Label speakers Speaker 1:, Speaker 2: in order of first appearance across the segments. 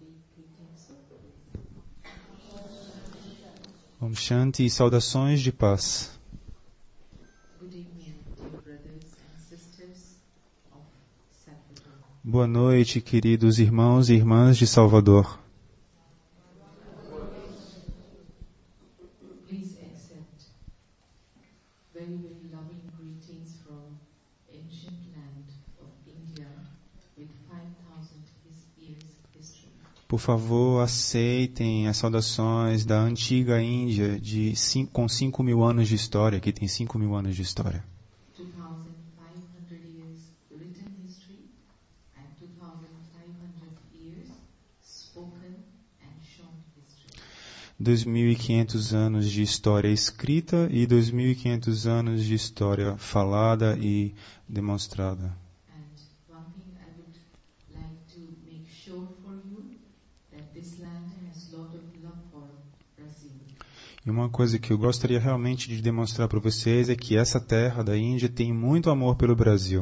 Speaker 1: Om Shanti e saudações de paz. Boa noite, queridos irmãos e irmãs de Salvador. Por favor, aceitem as saudações da antiga Índia com 5.000 anos de história, que tem 5.000 anos de história. 2.500 anos de história escrita e 2.500 anos de história falada e demonstrada. E uma coisa que eu gostaria realmente de demonstrar para vocês é que essa terra da Índia tem muito amor pelo Brasil.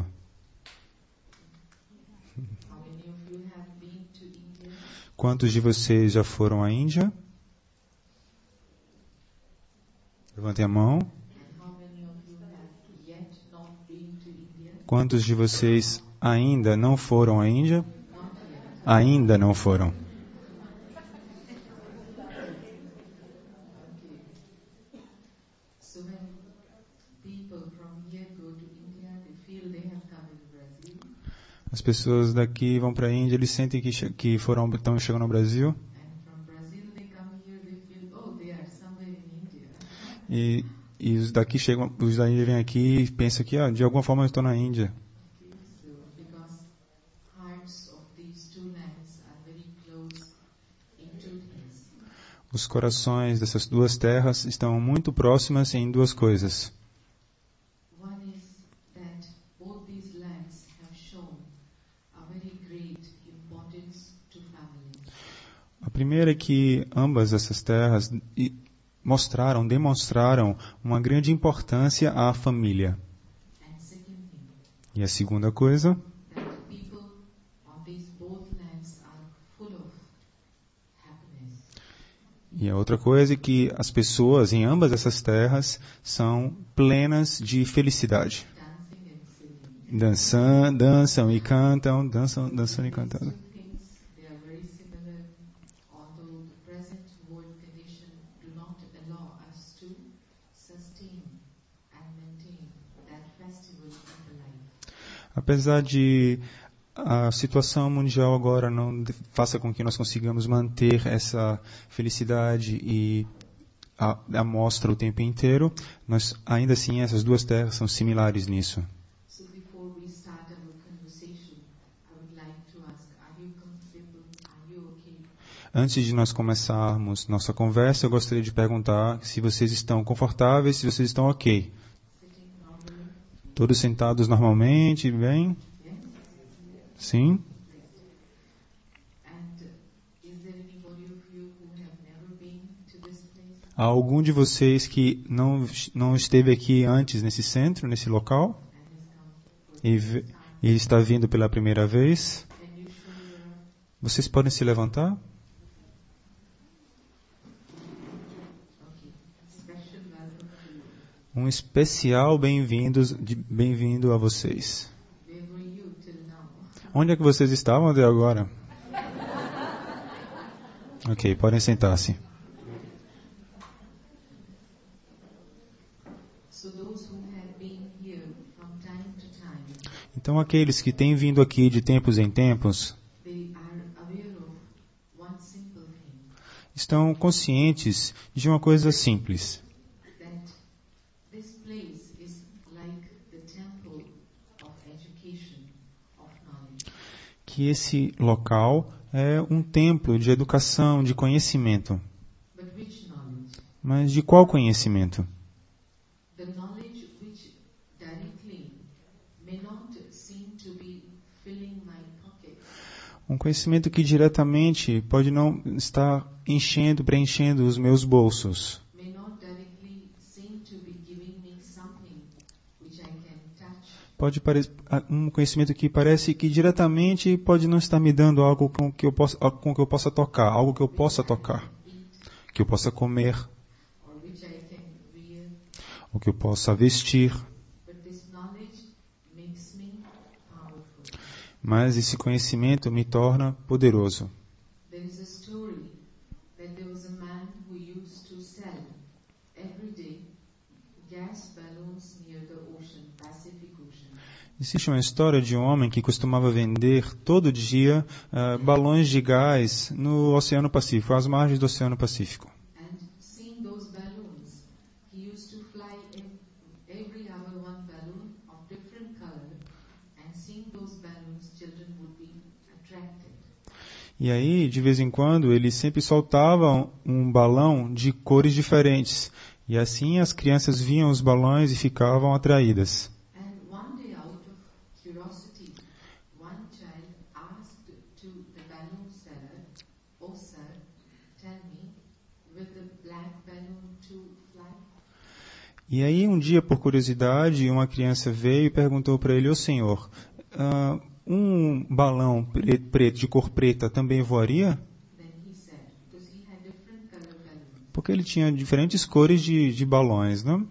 Speaker 1: Quantos de vocês já foram à Índia? Levantem a mão. Quantos de vocês ainda não foram à Índia? Ainda não foram. As pessoas daqui vão para a Índia, eles sentem que estão chegando ao Brasil. E os daqui chegam, os da Índia vêm aqui e pensam que de alguma forma eu estou na Índia. Os corações dessas duas terras estão muito próximas em duas coisas. A primeira é que ambas essas terras demonstraram uma grande importância à família. E a segunda coisa, e a outra coisa é que as pessoas em ambas essas terras são plenas de felicidade. Dançam e cantam, dançando e cantando. Apesar de a situação mundial agora não faça com que nós consigamos manter essa felicidade e a mostra o tempo inteiro, nós ainda assim essas duas terras são similares nisso. Antes de nós começarmos nossa conversa, eu gostaria de perguntar se vocês estão confortáveis, se vocês estão ok. Todos sentados normalmente, bem? Sim? Há algum de vocês que não esteve aqui antes nesse centro, nesse local? E está vindo pela primeira vez? Vocês podem se levantar? Um especial bem-vindo a vocês. Onde é que vocês estavam até agora? Ok, podem sentar-se. Então, aqueles que têm vindo aqui de tempos em tempos estão conscientes de uma coisa simples. Que esse local é um templo de educação, de conhecimento. Mas de qual conhecimento? Um conhecimento que diretamente pode não estar preenchendo os meus bolsos. um conhecimento que parece que diretamente pode não estar me dando algo com que eu possa tocar, algo que eu possa tocar, que eu possa comer, ou que eu possa vestir. Mas esse conhecimento me torna poderoso. Existe uma história de um homem que costumava vender todo dia balões de gás no Oceano Pacífico, às margens do Oceano Pacífico. E aí, de vez em quando, ele sempre soltava um balão de cores diferentes. E assim as crianças viam os balões e ficavam atraídas. E aí, um dia, por curiosidade, uma criança veio e perguntou para ele: "Ô senhor, um balão preto de cor preta também voaria?" Porque ele tinha diferentes cores de balões, não?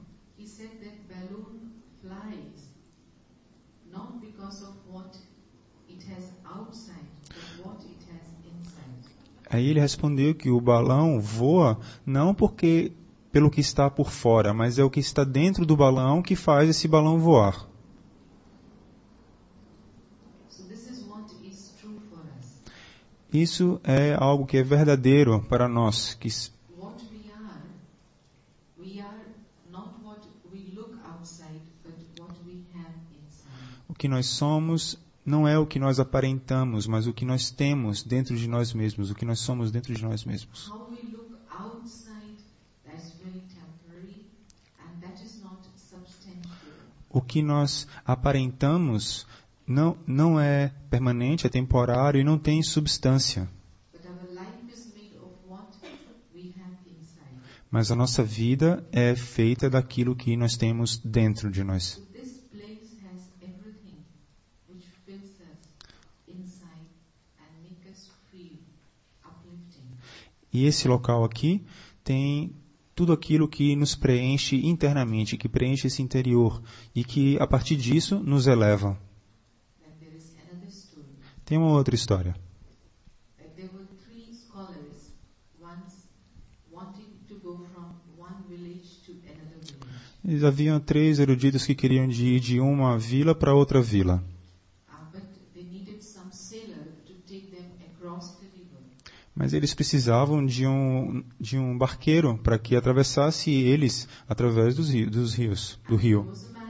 Speaker 1: Aí ele respondeu que o balão voa não pelo que está por fora, mas é o que está dentro do balão que faz esse balão voar. Isso é algo que é verdadeiro para nós. O que nós somos não é o que nós aparentamos, mas o que nós temos dentro de nós mesmos, o que nós somos dentro de nós mesmos. O que nós aparentamos não é permanente, é temporário e não tem substância. Mas a nossa vida é feita daquilo que nós temos dentro de nós. E esse local aqui tem tudo aquilo que nos preenche internamente, que preenche esse interior e que, a partir disso, nos eleva. Tem uma outra história. Haviam 3 eruditos que queriam ir de uma vila para outra vila. Mas eles precisavam de um barqueiro para que atravessasse eles através do rio.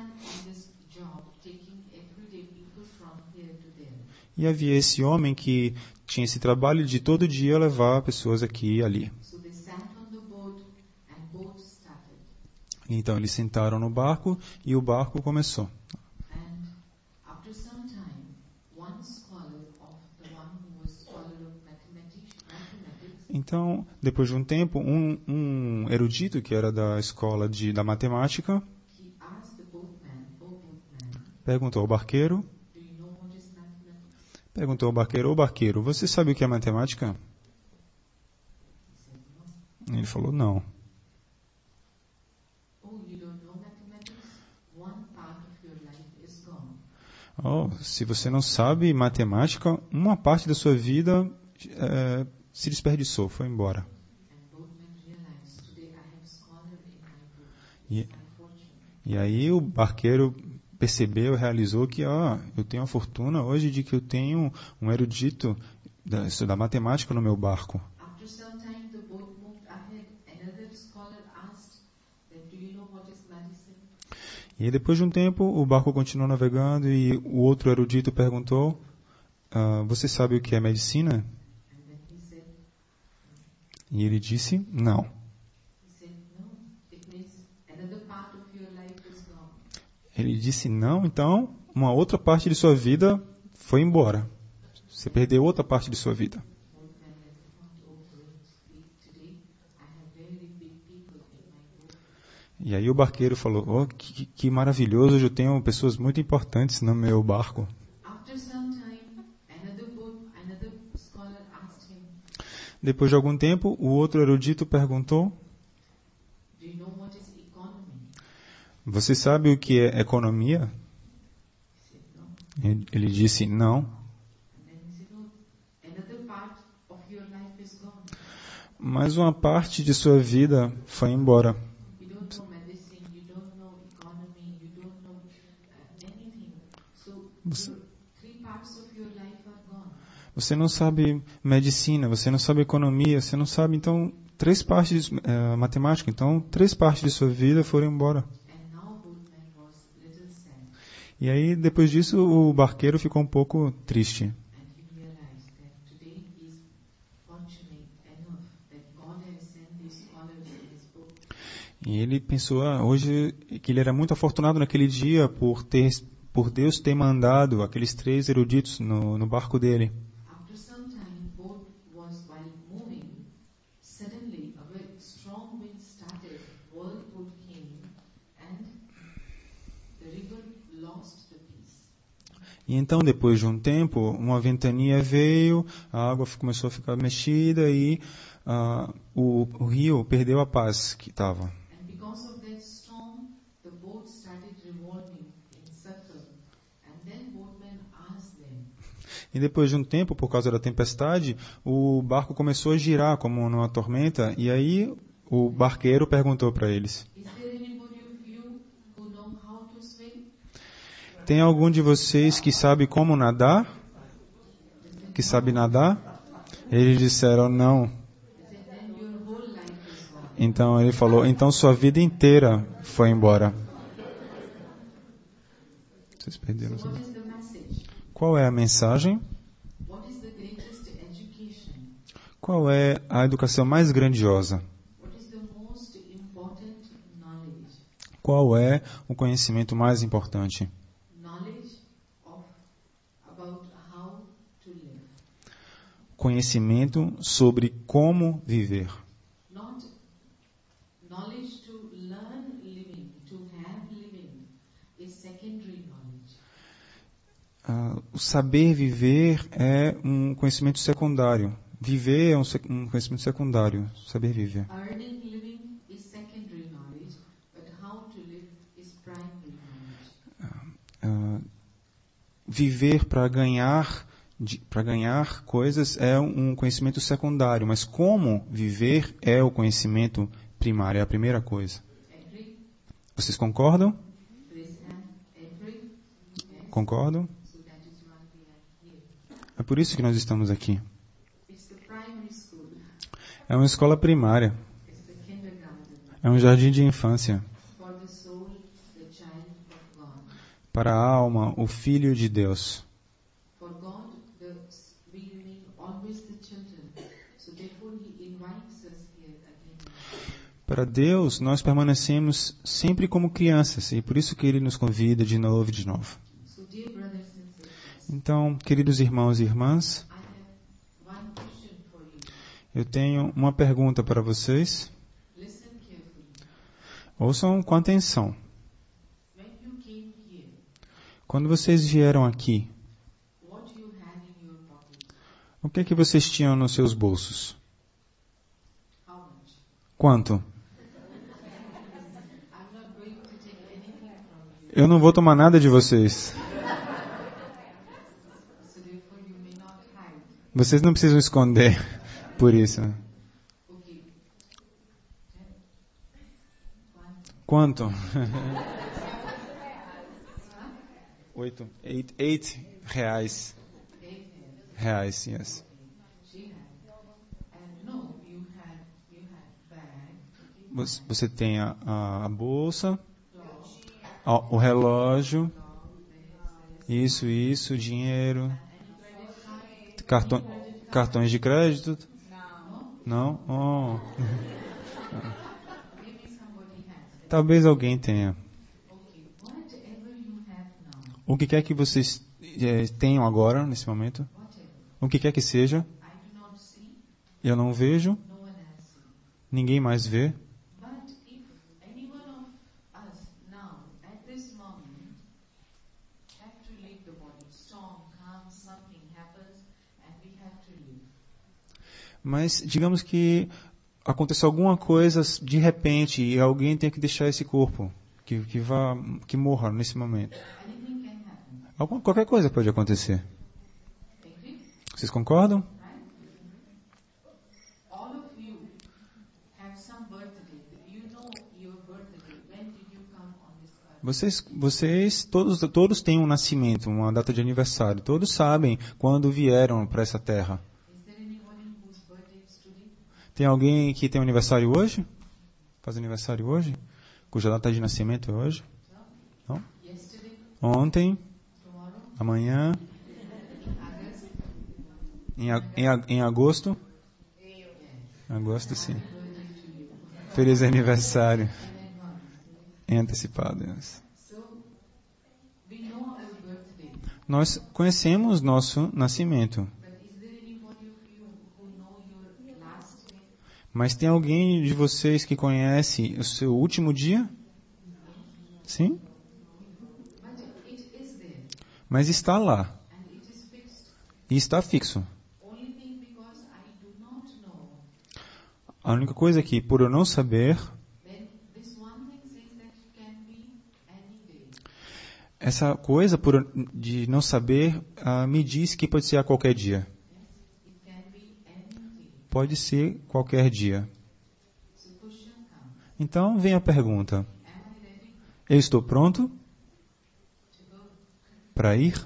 Speaker 1: E havia esse homem que tinha esse trabalho de todo dia levar pessoas aqui e ali. Então eles sentaram no barco e o barco começou. Então, depois de um tempo, um erudito que era da escola da matemática perguntou ao barqueiro, ô barqueiro, você sabe o que é matemática? Ele falou, não. Se você não sabe matemática, uma parte da sua vida se desperdiçou, foi embora. E aí o barqueiro percebeu, realizou que eu tenho a fortuna hoje de que eu tenho um erudito da matemática no meu barco. E depois de um tempo, o barco continuou navegando e o outro erudito perguntou, você sabe o que é medicina? E ele disse, não. Ele disse, não, então uma outra parte de sua vida foi embora. Você perdeu outra parte de sua vida. E aí o barqueiro falou, oh, que maravilhoso, hoje eu tenho pessoas muito importantes no meu barco.
Speaker 2: After some time, another scholar asked him,
Speaker 1: Depois de algum tempo, o outro erudito perguntou,
Speaker 2: do you know what is economy?
Speaker 1: você sabe o que é economia?
Speaker 2: He said, no.
Speaker 1: Ele disse, não.
Speaker 2: And then he said, oh, another part of your life is gone.
Speaker 1: Mas uma parte de sua vida foi embora.
Speaker 2: You don't know medicine, you don't know economy, you don't know anything. So your 3 parts of your life are gone.
Speaker 1: Você não sabe medicina, você não sabe economia, você não sabe, então, 3 partes de matemática. Então, 3 partes de sua vida foram embora.
Speaker 2: And now Boatman was little sad.
Speaker 1: E aí, depois disso, o barqueiro ficou um pouco triste.
Speaker 2: And he realized that today he is fortunate enough that God has sent these scholars in his book.
Speaker 1: E ele pensou, hoje, que ele era muito afortunado naquele dia por Deus ter mandado aqueles 3 eruditos no barco dele.
Speaker 2: After some time, boat was while moving. Suddenly, a very strong wind started. Whirlpool came, and the river lost the peace.
Speaker 1: E então, depois de um tempo, uma ventania veio, a água começou a ficar mexida e o rio perdeu a paz que estava.
Speaker 2: And because of that storm, the boat started revolving in circle. And then boatman asked them,
Speaker 1: E depois de um tempo, por causa da tempestade, o barco começou a girar como numa tormenta, e aí o barqueiro perguntou para eles,
Speaker 2: is there anybody of you who know how to swim?
Speaker 1: tem algum de vocês que sabe como nadar? Que sabe nadar? Eles disseram não.
Speaker 2: He said, then your whole life is gone.
Speaker 1: Então ele falou, então sua vida inteira foi embora. Vocês perderam.
Speaker 2: What is the message?
Speaker 1: Qual é a mensagem?
Speaker 2: What is the greatest education?
Speaker 1: Qual é a educação mais grandiosa?
Speaker 2: What is the most important knowledge?
Speaker 1: Qual é o conhecimento mais importante?
Speaker 2: Knowledge about how to live.
Speaker 1: Conhecimento sobre como viver.
Speaker 2: Not knowledge to learn living, to have living is secondary knowledge.
Speaker 1: O saber viver é um conhecimento secundário. Viver é um conhecimento secundário. Saber viver.
Speaker 2: Earning living is secondary knowledge, but how to live is primary knowledge.
Speaker 1: Viver para ganhar coisas é um conhecimento secundário, mas como viver é o conhecimento primário, é a primeira coisa.
Speaker 2: Agree?
Speaker 1: Vocês concordam?
Speaker 2: Raise hand. Agree? Yes.
Speaker 1: Concordam?
Speaker 2: So that is why we are here.
Speaker 1: É por isso que nós estamos aqui.
Speaker 2: It's the primary school.
Speaker 1: É uma escola primária,
Speaker 2: It's the kindergarten.
Speaker 1: é um jardim de infância
Speaker 2: For the soul, the child of God.
Speaker 1: para a alma, o Filho de Deus.
Speaker 2: For God, we remain always the children. So therefore He invites us here again.
Speaker 1: Para Deus, nós permanecemos sempre como crianças e por isso que Ele nos convida de novo e de novo.
Speaker 2: So dear brothers and sisters,
Speaker 1: Então, queridos irmãos e irmãs,
Speaker 2: I have one question for you.
Speaker 1: eu tenho uma pergunta para vocês.
Speaker 2: Listen carefully.
Speaker 1: Ouçam com atenção.
Speaker 2: When you came here,
Speaker 1: Quando vocês vieram aqui,
Speaker 2: what you had in your pocket?
Speaker 1: o que é que vocês tinham nos seus bolsos?
Speaker 2: How much?
Speaker 1: Quanto?
Speaker 2: I'm not going to take anything from you.
Speaker 1: Eu não vou tomar nada de vocês.
Speaker 2: So therefore you may not hide.
Speaker 1: Vocês não precisam esconder por isso.
Speaker 2: Okay.
Speaker 1: Quanto? 8 reais. Reais, yes.
Speaker 2: She had. And no, you had bag,
Speaker 1: Você tem a bolsa, o relógio, isso, dinheiro, cartões de crédito? Não? Oh.
Speaker 2: maybe somebody has.
Speaker 1: Talvez alguém tenha.
Speaker 2: Okay, whatever you have now,
Speaker 1: O que quer que vocês tenham agora, nesse momento?
Speaker 2: whatever.
Speaker 1: O que quer que seja,
Speaker 2: I do not see,
Speaker 1: eu não vejo,
Speaker 2: no one has seen.
Speaker 1: ninguém mais vê.
Speaker 2: But if any one of
Speaker 1: Mas digamos que aconteceu alguma coisa de repente e alguém tem que deixar esse corpo, que morra nesse momento.
Speaker 2: Anything can happen.
Speaker 1: Qualquer coisa pode acontecer.
Speaker 2: Agree?
Speaker 1: Vocês concordam?
Speaker 2: Right? All of you have some birthday. You know your birthday. When did you come on this earth?
Speaker 1: Vocês todos têm um nascimento, uma data de aniversário. Todos sabem quando vieram para essa terra.
Speaker 2: Is there anyone whose birthday is today?
Speaker 1: Tem alguém que tem aniversário hoje? Faz aniversário hoje? Cuja data de nascimento é hoje? Não?
Speaker 2: Yesterday?
Speaker 1: Ontem?
Speaker 2: Tomorrow?
Speaker 1: Amanhã?
Speaker 2: August?
Speaker 1: Em agosto?
Speaker 2: Yes.
Speaker 1: Agosto, sim.
Speaker 2: Birthday to you.
Speaker 1: Feliz aniversário.
Speaker 2: In advance.
Speaker 1: Em antecipado. Yes.
Speaker 2: So, we know our birthday.
Speaker 1: Nós conhecemos nosso nascimento.
Speaker 2: But is there anybody of you who know your last day?
Speaker 1: Mas tem alguém de vocês que conhece o seu último dia? Sim?
Speaker 2: But it is there.
Speaker 1: Mas está lá.
Speaker 2: And it is fixed.
Speaker 1: E está fixo.
Speaker 2: Only thing because I do not know.
Speaker 1: A única coisa é que, por eu não saber,
Speaker 2: Then this one thing says that it can be any day.
Speaker 1: essa coisa de não saber me diz que pode ser a qualquer dia.
Speaker 2: It can be any day.
Speaker 1: Pode ser qualquer dia.
Speaker 2: So question comes.
Speaker 1: Então vem a pergunta.
Speaker 2: Am I ready
Speaker 1: Eu estou pronto
Speaker 2: to go?
Speaker 1: para ir?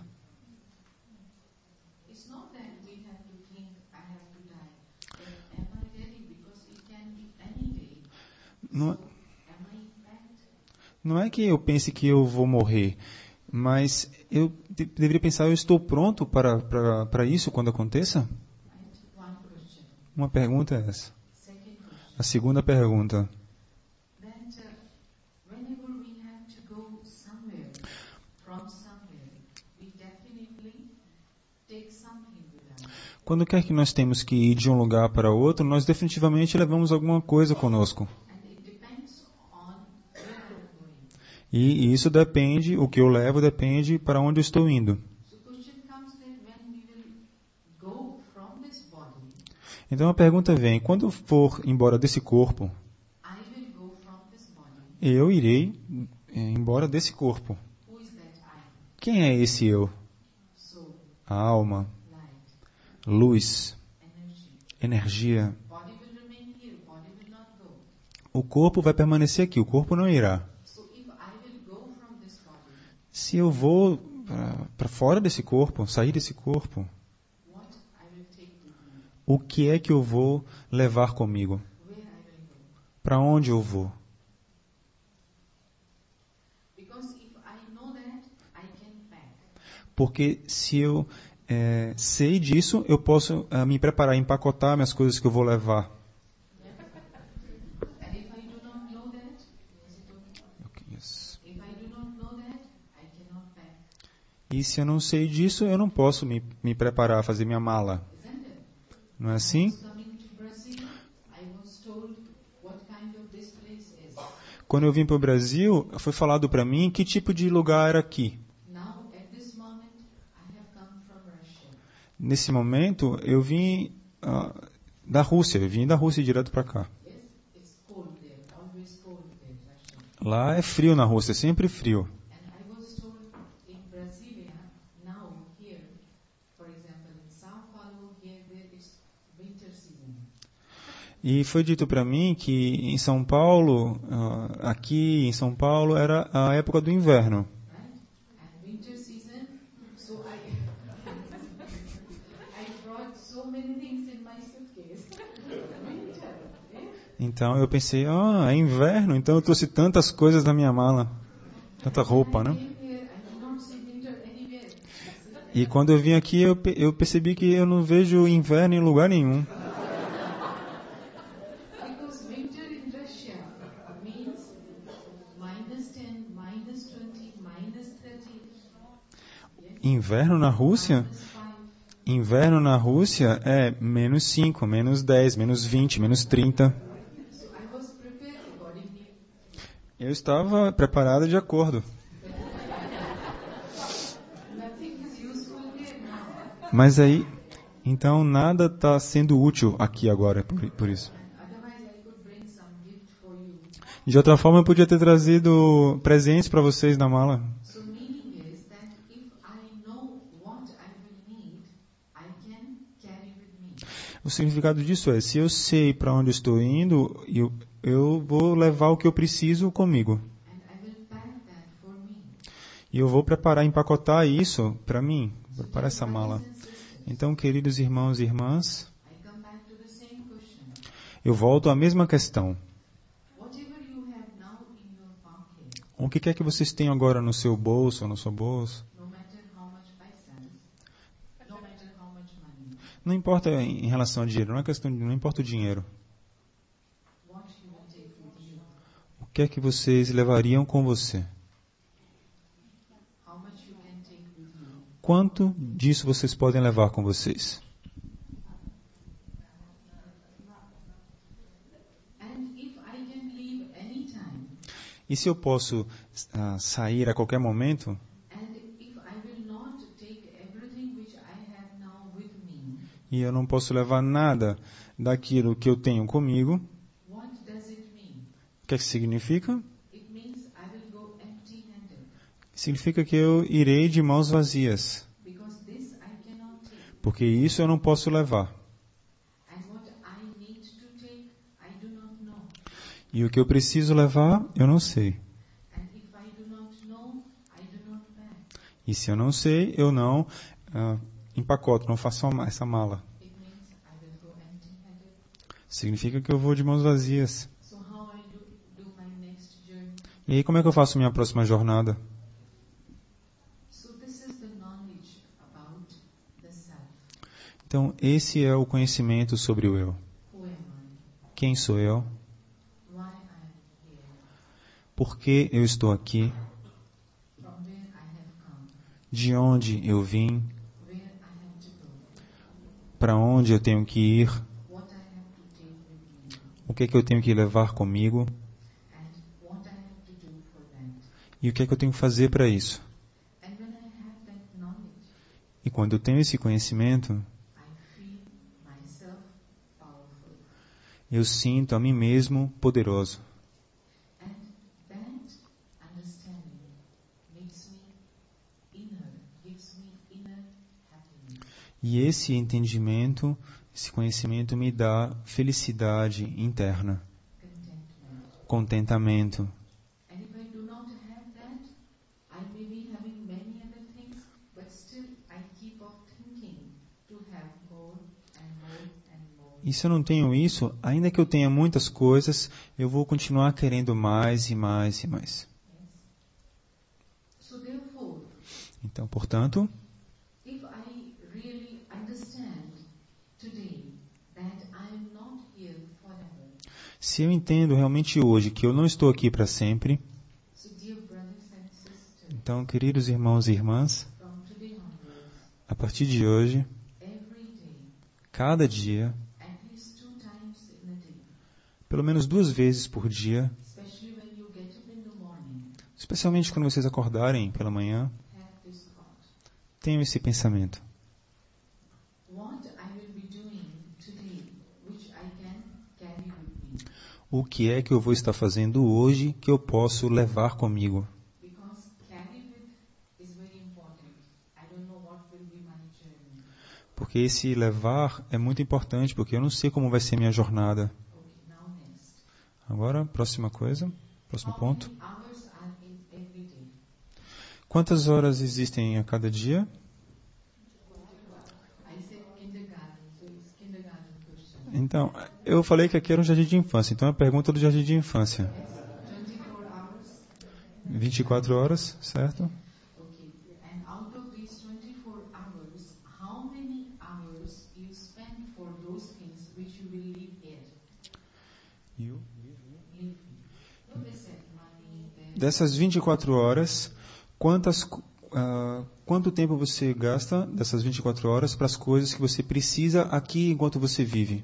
Speaker 2: It's not that we have to think I have to die. But am I ready because it can be any day.
Speaker 1: Não,
Speaker 2: Am I in fact?
Speaker 1: não é que eu pense que eu vou morrer, mas eu deveria pensar, eu estou pronto para isso quando aconteça?
Speaker 2: Right? One question.
Speaker 1: Uma pergunta é essa.
Speaker 2: Second question.
Speaker 1: A segunda pergunta.
Speaker 2: That whenever we have to go somewhere, from somewhere, we definitely take something with us.
Speaker 1: Quando quer que nós temos que ir de um lugar para outro, nós definitivamente levamos alguma coisa conosco.
Speaker 2: And it depends on where I'm going.
Speaker 1: E isso depende, o que eu levo depende para onde eu estou indo.
Speaker 2: So question comes that when we will go from this body,
Speaker 1: Então a pergunta vem, quando eu for embora desse corpo,
Speaker 2: I will go from this body.
Speaker 1: eu irei embora desse corpo.
Speaker 2: Who is that I?
Speaker 1: Quem é esse eu?
Speaker 2: Soul,
Speaker 1: A alma,
Speaker 2: light,
Speaker 1: luz,
Speaker 2: energy.
Speaker 1: energia.
Speaker 2: Body will remain here, body will not go.
Speaker 1: O corpo vai permanecer aqui, o corpo não irá.
Speaker 2: So if I will go from this body,
Speaker 1: Se eu vou para fora desse corpo, sair desse corpo,
Speaker 2: what I will take with me?
Speaker 1: o que é que eu vou levar comigo?
Speaker 2: Where I will go?
Speaker 1: Para onde eu vou?
Speaker 2: Because if I know that, I can pack.
Speaker 1: Porque se eu sei disso, eu posso me preparar, empacotar minhas coisas que eu vou levar.
Speaker 2: And if I do not know that, is it okay?
Speaker 1: Yes.
Speaker 2: If I do not know that, I cannot pack.
Speaker 1: E se eu não sei disso, eu não posso me preparar, fazer minha mala.
Speaker 2: Isn't it?
Speaker 1: Não é
Speaker 2: I
Speaker 1: assim?
Speaker 2: was coming to Brazil, I was told what kind of this place is.
Speaker 1: Quando eu vim para o Brasil, foi falado para mim que tipo de lugar era aqui.
Speaker 2: Now, at this moment, I have come from Russia.
Speaker 1: Nesse momento, eu vim da Rússia, eu vim da Rússia direto para cá.
Speaker 2: Yes, it's cold there, always cold there, Russia.
Speaker 1: Lá é frio na Rússia, é sempre frio.
Speaker 2: And I was told in Brasilia, now here, for example, in São Paulo, here there is winter season.
Speaker 1: E foi dito para mim que em São Paulo, aqui em São Paulo, era a época do inverno.
Speaker 2: Right? And winter season, so I brought so many things in my suitcase. Winter, yeah?
Speaker 1: Então eu pensei, é inverno, então eu trouxe tantas coisas na minha mala. Tanta roupa, né?
Speaker 2: I came here, I did not see winter anywhere.
Speaker 1: E quando eu vim aqui, eu percebi que eu não vejo inverno em lugar nenhum.
Speaker 2: Because winter in Russia means -10, -20, -30.
Speaker 1: Inverno na Rússia?
Speaker 2: -5.
Speaker 1: Inverno na Rússia é -5, -10, -20, -30.
Speaker 2: So I was prepared accordingly.
Speaker 1: Eu estava preparado de acordo.
Speaker 2: Nothing is useful here now.
Speaker 1: Mas aí, Então nada está sendo útil aqui agora por isso.
Speaker 2: Otherwise, I could bring some gift for you.
Speaker 1: De outra forma, eu podia ter trazido presentes para vocês na mala.
Speaker 2: So meaning is that if I know what I will need, I can carry with me.
Speaker 1: O significado disso é, se eu sei para onde estou indo, eu vou levar o que eu preciso comigo.
Speaker 2: And I will pack that for me.
Speaker 1: E eu vou preparar, empacotar isso para mim, preparar essa
Speaker 2: Brothers
Speaker 1: mala.
Speaker 2: and sisters,
Speaker 1: Então, queridos irmãos e irmãs,
Speaker 2: I come back to the same question.
Speaker 1: eu volto à mesma questão.
Speaker 2: Whatever you have now in your pocket,
Speaker 1: O que é que vocês têm agora no seu bolso ou no seu bolso?
Speaker 2: no matter how much paisas, no matter how much money,
Speaker 1: Não importa em relação ao dinheiro, não é questão de, não importa o dinheiro.
Speaker 2: what you will take with you,
Speaker 1: O que é que vocês levariam com você?
Speaker 2: how much you can take with you.
Speaker 1: Quanto disso vocês podem levar com vocês?
Speaker 2: And if I can leave anytime,
Speaker 1: E se eu posso sair a qualquer momento,
Speaker 2: and if I will not take everything which I have now with me,
Speaker 1: e eu não posso levar nada daquilo que eu tenho comigo,
Speaker 2: what does it mean?
Speaker 1: o que é que significa?
Speaker 2: It means I will go empty-handed,
Speaker 1: Significa que eu irei de mãos vazias,
Speaker 2: because this I cannot take.
Speaker 1: porque isso eu não posso levar.
Speaker 2: And what I need to take, I do not know.
Speaker 1: E o que eu preciso levar, eu não sei.
Speaker 2: And if I do not know, I do not pack.
Speaker 1: E se eu não sei, eu não empacoto, não faço essa mala.
Speaker 2: It means I will go empty-handed.
Speaker 1: Significa que eu vou de mãos vazias.
Speaker 2: So how I do my next journey?
Speaker 1: E aí, como é que eu faço minha próxima jornada?
Speaker 2: So this is the knowledge about the self.
Speaker 1: Então, esse é o conhecimento sobre o eu.
Speaker 2: Who am I?
Speaker 1: Quem sou eu?
Speaker 2: Why I am here?
Speaker 1: Por que eu estou aqui?
Speaker 2: From where I have come?
Speaker 1: De onde eu vim?
Speaker 2: Where I have to go?
Speaker 1: Para onde eu tenho que ir?
Speaker 2: What I have to take with me?
Speaker 1: O que é que eu tenho que levar comigo?
Speaker 2: And what I have to do for that?
Speaker 1: E o que é que eu tenho que fazer para isso?
Speaker 2: And when I have that knowledge,
Speaker 1: E quando eu tenho esse conhecimento,
Speaker 2: I feel myself powerful.
Speaker 1: eu sinto a mim mesmo poderoso.
Speaker 2: And that understanding makes me inner, gives me inner happiness.
Speaker 1: E esse entendimento, esse conhecimento me dá felicidade interna,
Speaker 2: Contentment.
Speaker 1: contentamento.
Speaker 2: And if I do not have that, I may be having many other things, but still I keep on thinking to have more and more and more.
Speaker 1: E se eu não tenho isso, ainda que eu tenha muitas coisas, eu vou continuar querendo mais e mais e mais.
Speaker 2: So therefore,
Speaker 1: Então, portanto,
Speaker 2: if I really understand today that I am not here forever,
Speaker 1: se eu entendo realmente hoje que eu não estou aqui para sempre,
Speaker 2: so dear brothers and sisters,
Speaker 1: então, queridos irmãos e irmãs,
Speaker 2: from today onwards,
Speaker 1: a partir de hoje,
Speaker 2: every day,
Speaker 1: cada dia,
Speaker 2: at least 2 times in a day,
Speaker 1: pelo menos 2 vezes por dia,
Speaker 2: especially when you get up in the morning,
Speaker 1: especialmente quando vocês acordarem pela manhã,
Speaker 2: have this thought.
Speaker 1: tenham esse pensamento.
Speaker 2: What I will be doing today, which I can carry with me.
Speaker 1: O que é que eu vou estar fazendo hoje que eu posso levar comigo?
Speaker 2: Because carry with is very important. I don't know what will be my journey.
Speaker 1: Porque esse levar é muito importante, porque eu não sei como vai ser minha jornada.
Speaker 2: Okay, now next.
Speaker 1: Agora, próxima coisa, próximo
Speaker 2: How
Speaker 1: ponto.
Speaker 2: many hours are in every day?
Speaker 1: Quantas horas existem a cada dia?
Speaker 2: I said kindergarten, so it's kindergarten question.
Speaker 1: Então, eu falei que aqui era um jardim de infância, então é a pergunta do jardim de infância.
Speaker 2: 24 hours?
Speaker 1: 24 horas, certo?
Speaker 2: Okay. And out of these 24 hours, how many hours you spend for those things which you will leave here? Leave. What is it? Money, then
Speaker 1: Dessas 24 horas, quanto tempo você gasta dessas 24 horas para as coisas que você precisa aqui enquanto você vive?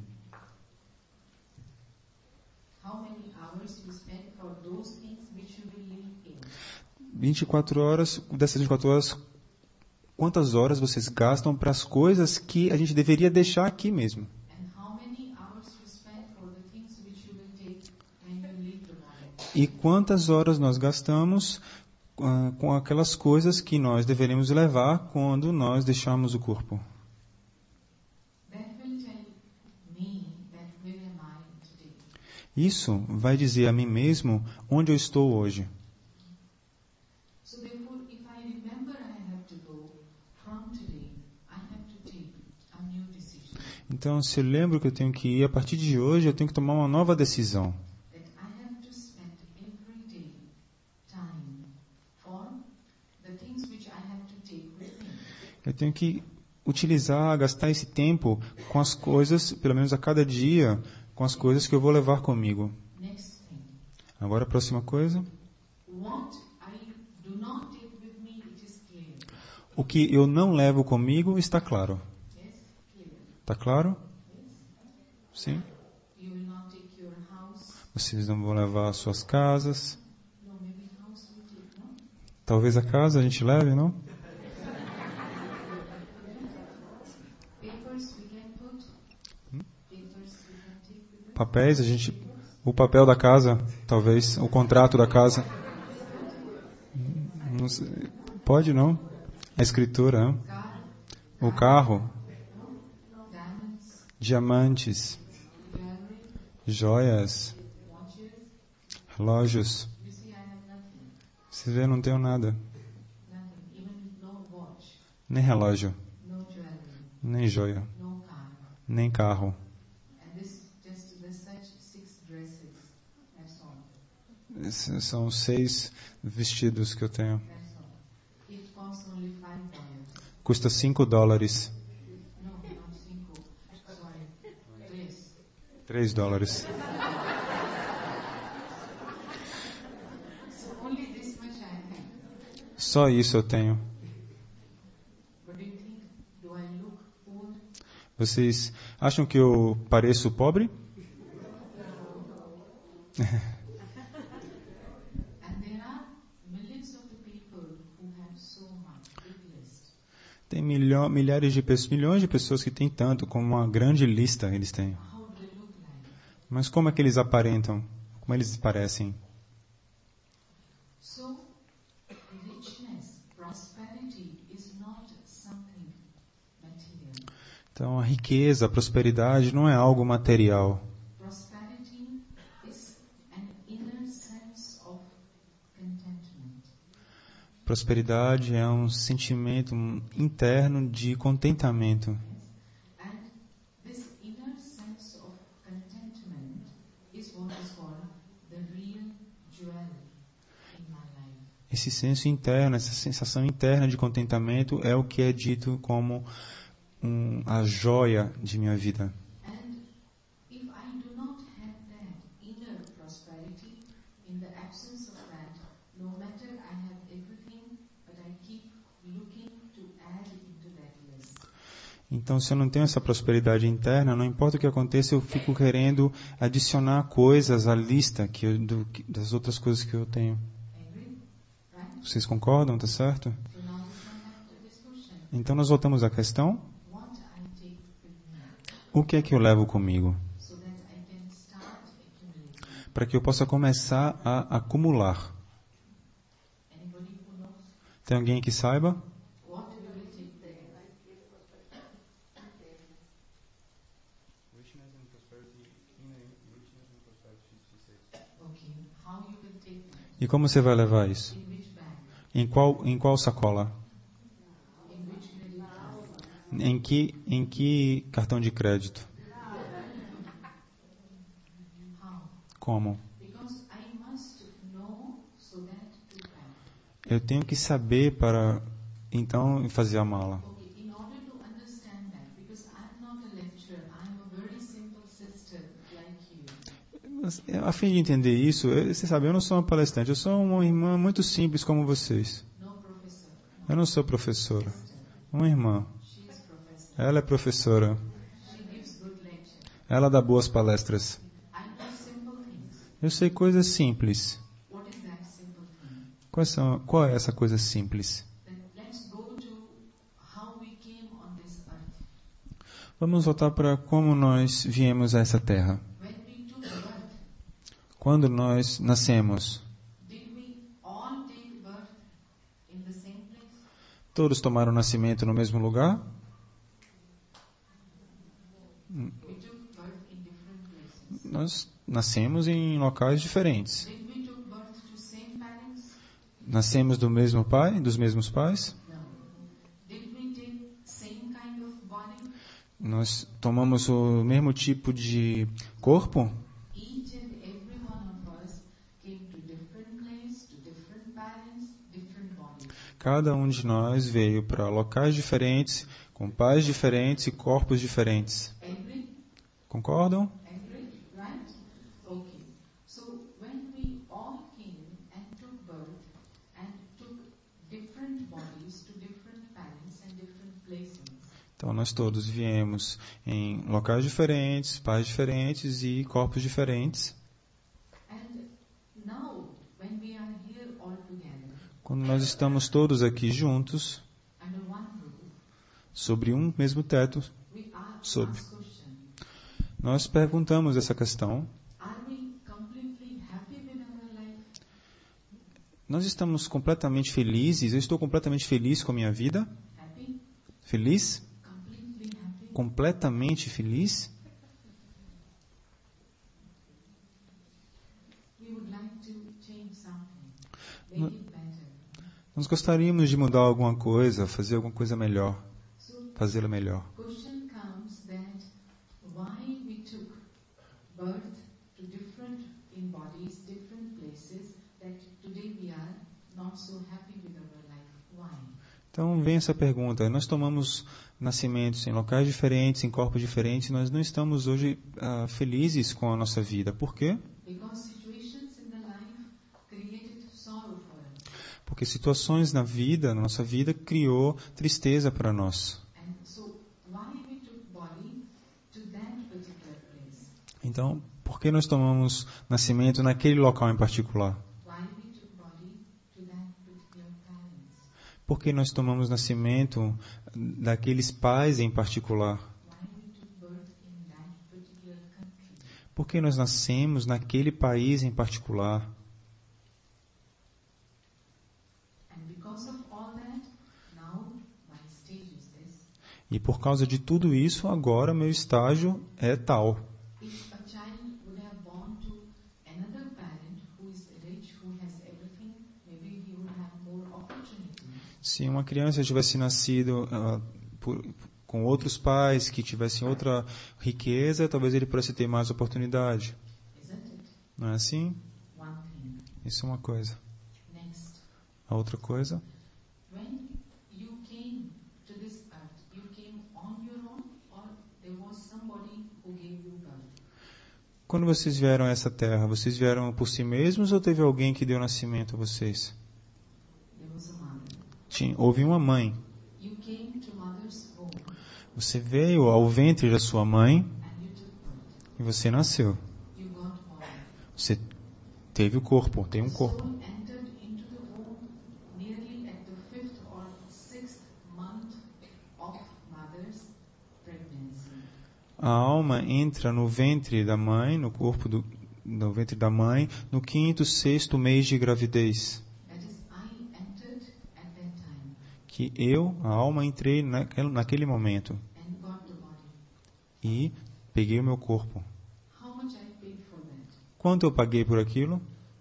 Speaker 2: how many hours you spend for those things which you will leave here?
Speaker 1: 24 horas, dessas 24 horas, quantas horas vocês gastam para as coisas que a gente deveria deixar aqui mesmo.
Speaker 2: And how many hours you spend for the things which you will take when you leave the body.
Speaker 1: E quantas horas nós gastamos com aquelas coisas que nós deveríamos levar quando nós deixarmos o corpo.
Speaker 2: That will tell me that where am I today.
Speaker 1: Isso vai dizer a mim mesmo onde eu estou hoje.
Speaker 2: So therefore, if I remember I have to go, from today, I have to take a new decision.
Speaker 1: Então, se eu lembro que eu tenho que ir, a partir de hoje eu tenho que tomar uma nova decisão.
Speaker 2: That I have to spend every day time for the things which I have to take with me.
Speaker 1: Eu tenho que gastar esse tempo com as coisas, pelo menos a cada dia, com as coisas que eu vou levar comigo.
Speaker 2: Next thing.
Speaker 1: Agora a próxima coisa.
Speaker 2: What I do not take with me, it is clear.
Speaker 1: O que eu não levo comigo está claro.
Speaker 2: Yes? Clear.
Speaker 1: Está claro?
Speaker 2: Yes?
Speaker 1: Sim.
Speaker 2: You will not take your house.
Speaker 1: Vocês não vão levar as suas casas.
Speaker 2: No, maybe house we take, no?
Speaker 1: Talvez a casa a gente leve, não?
Speaker 2: Papers we can put. Papers we can take with us.
Speaker 1: Papéis, o papel da casa, talvez, o contrato da casa. Não sei, pode não? A escritura, não?
Speaker 2: Car,
Speaker 1: O carro,
Speaker 2: diamonds,
Speaker 1: diamantes,
Speaker 2: jewelry,
Speaker 1: joias,
Speaker 2: watches.
Speaker 1: relógios.
Speaker 2: You see, I have nothing.
Speaker 1: Você vê, eu não tenho nada.
Speaker 2: Nothing. Even no watch,
Speaker 1: Nem relógio,
Speaker 2: no jewelry,
Speaker 1: nem joia,
Speaker 2: no car.
Speaker 1: nem carro.
Speaker 2: And this just there's such 6 dresses. That's all.
Speaker 1: Esses são 6 vestidos que eu tenho.
Speaker 2: That's all. It costs only $5.
Speaker 1: Custa $5.
Speaker 2: No, not 5. Sorry. 3.
Speaker 1: $3.
Speaker 2: So only this much I have.
Speaker 1: Só isso eu tenho.
Speaker 2: But do you think, do I look poor?
Speaker 1: Vocês acham que eu pareço pobre?
Speaker 2: And there are millions of the people who have so much, big list.
Speaker 1: Tem milhões de pessoas que têm tanto, como uma grande lista eles têm.
Speaker 2: How do they look like?
Speaker 1: Mas como é que eles aparentam? Como eles parecem?
Speaker 2: So, richness, prosperity is not something material.
Speaker 1: Então, a riqueza, a prosperidade não é algo material.
Speaker 2: Prosperity is an inner sense of contentment.
Speaker 1: Prosperidade é um sentimento interno de contentamento.
Speaker 2: And this inner sense of contentment is what is called the real jewel in my life.
Speaker 1: Esse senso interno, essa sensação interna de contentamento é o que é dito como a joia de minha vida.
Speaker 2: And if I do not have that inner prosperity, in the absence of that, no matter I have everything, but I keep looking to add into that list.
Speaker 1: Então, se eu não tenho essa prosperidade interna, não importa o que aconteça, eu fico querendo adicionar coisas à lista das outras coisas que eu tenho.
Speaker 2: Agree? Right?
Speaker 1: Vocês concordam, tá certo?
Speaker 2: So now we come back to this question.
Speaker 1: Então, nós voltamos à questão:
Speaker 2: What I take with me
Speaker 1: o que é que eu levo comigo?
Speaker 2: so that I can start accumulating.
Speaker 1: Para que eu possa começar a acumular.
Speaker 2: Anybody who knows
Speaker 1: Tem alguém que saiba?
Speaker 2: what we will take there? Okay, how you will take that?
Speaker 1: E como você vai levar isso?
Speaker 2: In which bag?
Speaker 1: Em qual sacola?
Speaker 2: In which credit card?
Speaker 1: Em que cartão de crédito?
Speaker 2: How?
Speaker 1: Como?
Speaker 2: Because I must know so that to pack.
Speaker 1: Eu tenho que saber para então fazer a mala.
Speaker 2: Okay, in order to understand that, because I'm not a lecturer, I'm a very simple sister like you.
Speaker 1: A fim de entender isso, você sabe, eu não sou uma palestrante, eu sou uma irmã muito simples como vocês.
Speaker 2: No professor.
Speaker 1: Eu não sou professora. Uma irmã.
Speaker 2: She is professor.
Speaker 1: Ela é professora.
Speaker 2: She gives good lecture.
Speaker 1: Ela dá boas palestras.
Speaker 2: I know simple things.
Speaker 1: Eu sei coisas simples.
Speaker 2: What is that simple thing?
Speaker 1: Qual é essa coisa simples?
Speaker 2: Then let's go to
Speaker 1: Vamos voltar para como nós viemos a essa terra.
Speaker 2: When we took birth,
Speaker 1: Quando nós nascemos,
Speaker 2: did we all take birth in the same place?
Speaker 1: todos tomaram nascimento no mesmo lugar?
Speaker 2: We took birth in different places.
Speaker 1: Nós nascemos em locais diferentes.
Speaker 2: Did we took birth to same parents?
Speaker 1: Nascemos do mesmo pai, dos mesmos pais?
Speaker 2: No. Did we take same kind of body?
Speaker 1: Nós tomamos o mesmo tipo de corpo?
Speaker 2: Each and every one of us came to different place, to different parents, different bodies.
Speaker 1: Cada um de nós veio para locais diferentes, com pais diferentes e corpos diferentes.
Speaker 2: Agree?
Speaker 1: Concordam?
Speaker 2: Agree? Right? Okay. So when we all came and took birth and took different bodies to different parents and different places,
Speaker 1: Então nós todos viemos em locais diferentes, pais diferentes e corpos diferentes.
Speaker 2: and now when we are here all together
Speaker 1: Quando nós estamos todos aqui juntos,
Speaker 2: under one roof,
Speaker 1: sobre um mesmo teto,
Speaker 2: we
Speaker 1: Sob.
Speaker 2: ask question:
Speaker 1: nós perguntamos essa questão.
Speaker 2: are we completely happy with our life?
Speaker 1: Nós estamos completamente felizes? Eu estou completamente feliz com a minha vida?
Speaker 2: Happy?
Speaker 1: Feliz?
Speaker 2: Completely happy?
Speaker 1: Completamente feliz?
Speaker 2: We would like to change something, make it better.
Speaker 1: Nós gostaríamos de mudar alguma coisa, fazer alguma coisa melhor,
Speaker 2: So
Speaker 1: fazê-la melhor.
Speaker 2: question comes that why we took birth to different in bodies, different places, that today we are not so happy with our life. Why?
Speaker 1: Então vem essa pergunta. Nós tomamos nascimentos em locais diferentes, em corpos diferentes, nós não estamos hoje felizes com a nossa vida. Por quê?
Speaker 2: Because situations in the life created sorrow for us.
Speaker 1: Porque situações na vida, na nossa vida, criou tristeza para nós.
Speaker 2: And so why we took body to that particular place?
Speaker 1: Então, por que nós tomamos nascimento naquele local em particular?
Speaker 2: Why we took body to that particular parents?
Speaker 1: Por que nós tomamos nascimento daqueles pais em particular?
Speaker 2: Why we took birth in that particular country?
Speaker 1: Por que nós nascemos naquele país em particular?
Speaker 2: And because of all that, now my stage is this.
Speaker 1: E por causa de tudo isso, agora meu estágio é tal.
Speaker 2: If a child would have born to another parent who is rich, who has everything, maybe he would have more opportunities.
Speaker 1: Se uma criança tivesse nascido com outros pais que tivessem outra riqueza, talvez ele pudesse ter mais oportunidade.
Speaker 2: Isn't it?
Speaker 1: Não é assim?
Speaker 2: One thing.
Speaker 1: Isso é uma coisa.
Speaker 2: Next.
Speaker 1: A outra coisa,
Speaker 2: When you came to this earth, you came on your own or there was somebody who gave you birth?
Speaker 1: quando vocês vieram a essa terra, vocês vieram por si mesmos ou teve alguém que deu nascimento a vocês?
Speaker 2: There was a mother.
Speaker 1: Houve uma mãe.
Speaker 2: You came to mother's womb
Speaker 1: Você veio ao ventre da sua mãe
Speaker 2: and you took birth.
Speaker 1: e você nasceu.
Speaker 2: You got born.
Speaker 1: Você teve o corpo, tem um
Speaker 2: Soul
Speaker 1: corpo.
Speaker 2: entered into the womb nearly at the 5th or 6th month of mother's pregnancy.
Speaker 1: A alma entra no ventre da mãe, no corpo no ventre da mãe, no 5º, 6º mês de gravidez.
Speaker 2: That is, I entered at that time
Speaker 1: Que a alma, entrei naquele momento
Speaker 2: and got the body.
Speaker 1: e peguei o meu corpo.
Speaker 2: How much I paid for that?
Speaker 1: Quanto eu paguei por aquilo?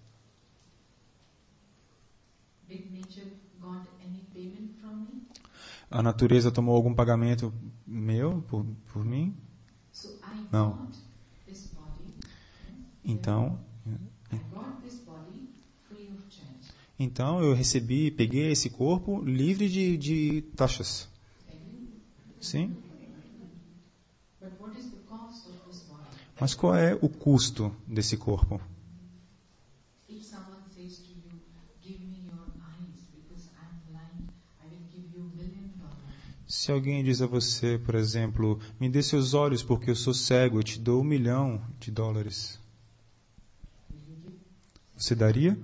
Speaker 2: Did nature got any payment from me?
Speaker 1: A natureza tomou algum pagamento meu por mim?
Speaker 2: So I
Speaker 1: Não.
Speaker 2: got this body.
Speaker 1: Então,
Speaker 2: I got this body free of charge.
Speaker 1: então eu peguei esse corpo livre de taxas.
Speaker 2: Agree?
Speaker 1: Sim?
Speaker 2: But what is the cost of this body?
Speaker 1: Mas qual é o custo desse corpo?
Speaker 2: If someone says to you, give me your eyes because I'm blind, I will give you $1 million.
Speaker 1: Se alguém diz a você, por exemplo, me dê seus olhos porque eu sou cego, eu te dou $1 milhão.
Speaker 2: Will you give?
Speaker 1: Você daria?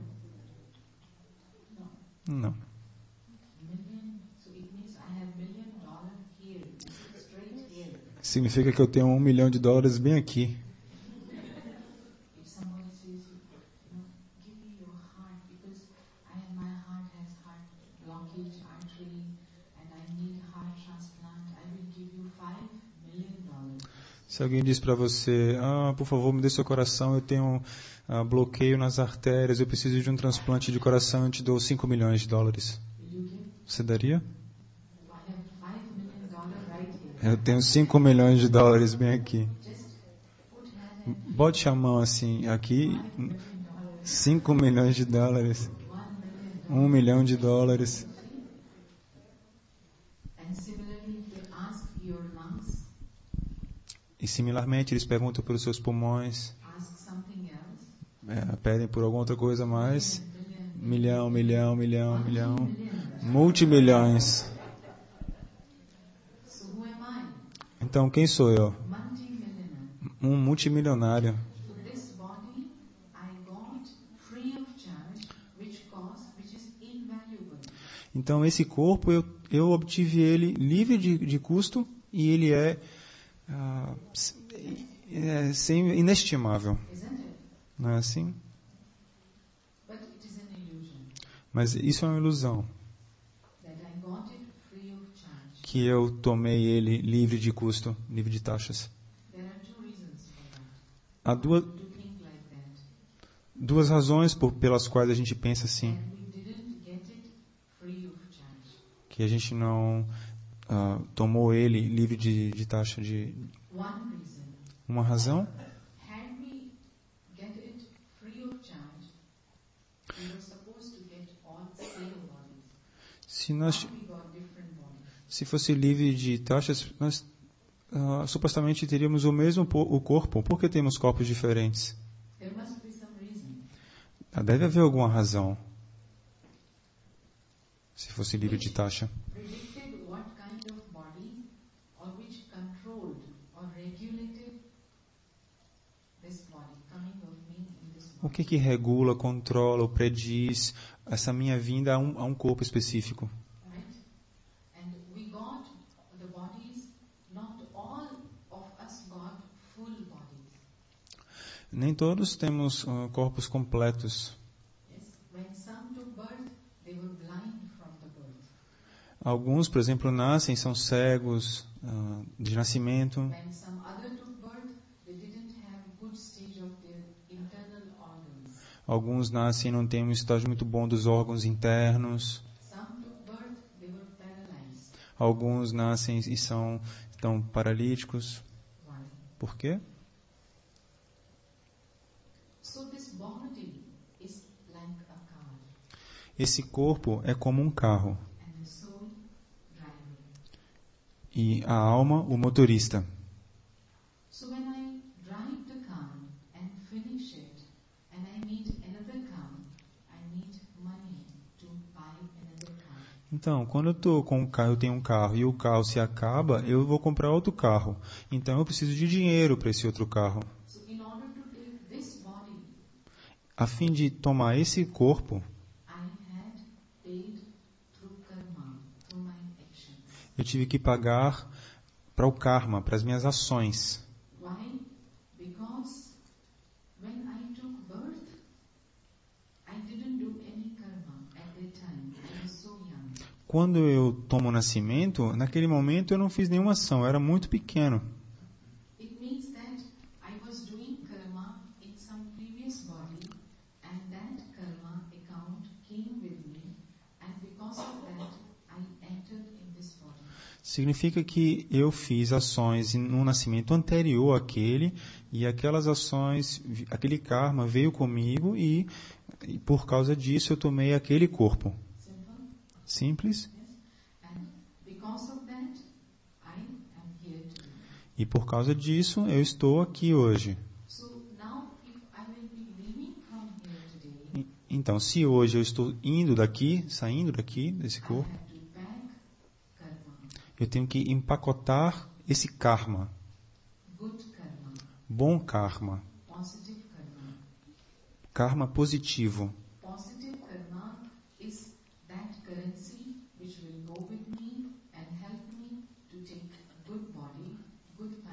Speaker 2: No.
Speaker 1: Não.
Speaker 2: Million. So it means I have $1 million here. This is straight here.
Speaker 1: Significa que eu tenho $1 milhão bem aqui.
Speaker 2: If somebody says, give me your heart because my heart has heart blockage, artery, and I need heart transplant, I will give you $5 million.
Speaker 1: Se alguém diz para você, por favor, me dê seu coração, eu tenho bloqueio nas artérias, eu preciso de um transplante de coração, eu te dou $5 milhões.
Speaker 2: Will you give?
Speaker 1: Você daria?
Speaker 2: I have $5 million right here.
Speaker 1: Eu tenho $5 milhões bem aqui.
Speaker 2: Just put hand and
Speaker 1: Bote a mão assim, aqui,
Speaker 2: $5 million.
Speaker 1: $5 milhões,
Speaker 2: $1 million.
Speaker 1: $1 milhão.
Speaker 2: And similarly, if they ask your lungs,
Speaker 1: E similarmente, eles perguntam pelos seus pulmões,
Speaker 2: ask something else,
Speaker 1: pedem por alguma outra coisa mais.
Speaker 2: million,
Speaker 1: Milhão. Multimilhões.
Speaker 2: So who am I?
Speaker 1: Então, quem sou eu?
Speaker 2: Multi-millionaire.
Speaker 1: Um multimilionário.
Speaker 2: So this body I got free of charge, which is invaluable.
Speaker 1: Então, esse corpo, eu obtive ele livre de custo e ele é inestimável.
Speaker 2: Isn't it?
Speaker 1: Não é assim?
Speaker 2: But it is an illusion
Speaker 1: Mas isso é uma ilusão.
Speaker 2: that I got it free of charge.
Speaker 1: Que eu tomei ele livre de custo, livre de taxas.
Speaker 2: There are two reasons for that.
Speaker 1: Há
Speaker 2: To think like that.
Speaker 1: duas razões pelas quais a gente pensa assim.
Speaker 2: And we didn't get it free of charge.
Speaker 1: Que a gente não tomou ele livre de taxa.
Speaker 2: One reason.
Speaker 1: Uma razão?
Speaker 2: Had we get it free of charge, we were supposed to get all the same bodies.
Speaker 1: Se
Speaker 2: We got different bodies.
Speaker 1: se fosse livre de taxas, nós supostamente teríamos o corpo. Por que temos corpos diferentes?
Speaker 2: There must be some reason.
Speaker 1: Deve haver alguma razão. Se fosse livre de taxa.
Speaker 2: Predicted what kind of body or which controlled or regulated this body, coming of me in this
Speaker 1: O
Speaker 2: body.
Speaker 1: que regula, controla ou prediz essa minha vinda a um corpo específico?
Speaker 2: Right? And we got the bodies, not all of us got full bodies.
Speaker 1: Nem todos temos corpos completos.
Speaker 2: Yes? When some took birth, they were blind from the birth.
Speaker 1: Alguns, por exemplo, nascem, são cegos de nascimento.
Speaker 2: When some other took birth, they didn't have good stage of their internal organs.
Speaker 1: Alguns nascem e não têm um estágio muito bom dos órgãos internos.
Speaker 2: Some took birth, they were paralyzed.
Speaker 1: Alguns nascem e estão paralíticos.
Speaker 2: Why?
Speaker 1: Por quê?
Speaker 2: So this body is like a car
Speaker 1: Esse corpo é como um carro
Speaker 2: and the soul driver.
Speaker 1: e a alma o motorista.
Speaker 2: So when I drive the car and finish it and I need another car, I need money to buy another car.
Speaker 1: Então, quando eu estou com um carro, eu tenho um carro e o carro se acaba, eu vou comprar outro carro. Então, eu preciso de dinheiro para esse outro carro.
Speaker 2: So in order to take this body,
Speaker 1: A fim de tomar esse corpo,
Speaker 2: I had paid through karma, through my actions.
Speaker 1: eu tive que pagar para o karma, para as minhas ações.
Speaker 2: Why? Because when I took birth, I didn't do any karma at that time. I was so young.
Speaker 1: Quando eu tomo o nascimento, naquele momento eu não fiz nenhuma ação, eu era muito pequeno.
Speaker 2: It means that I was doing karma in some previous body and that karma account came with me and because of that I entered in this body.
Speaker 1: Significa que eu fiz ações no nascimento anterior àquele, e aquelas ações, aquele karma veio comigo e por causa disso eu tomei aquele corpo.
Speaker 2: Simple?
Speaker 1: Simples.
Speaker 2: Yes? And because of that I am here today.
Speaker 1: E por causa disso eu estou aqui hoje.
Speaker 2: So now if I will be leaving from here today,
Speaker 1: Então, se hoje eu estou saindo daqui, desse
Speaker 2: I
Speaker 1: corpo,
Speaker 2: have to pack karma,
Speaker 1: eu tenho que empacotar esse karma,
Speaker 2: good karma,
Speaker 1: bom karma,
Speaker 2: positive karma.
Speaker 1: karma positivo.
Speaker 2: Positive karma is that currency which will go with me and help me to take a good body, good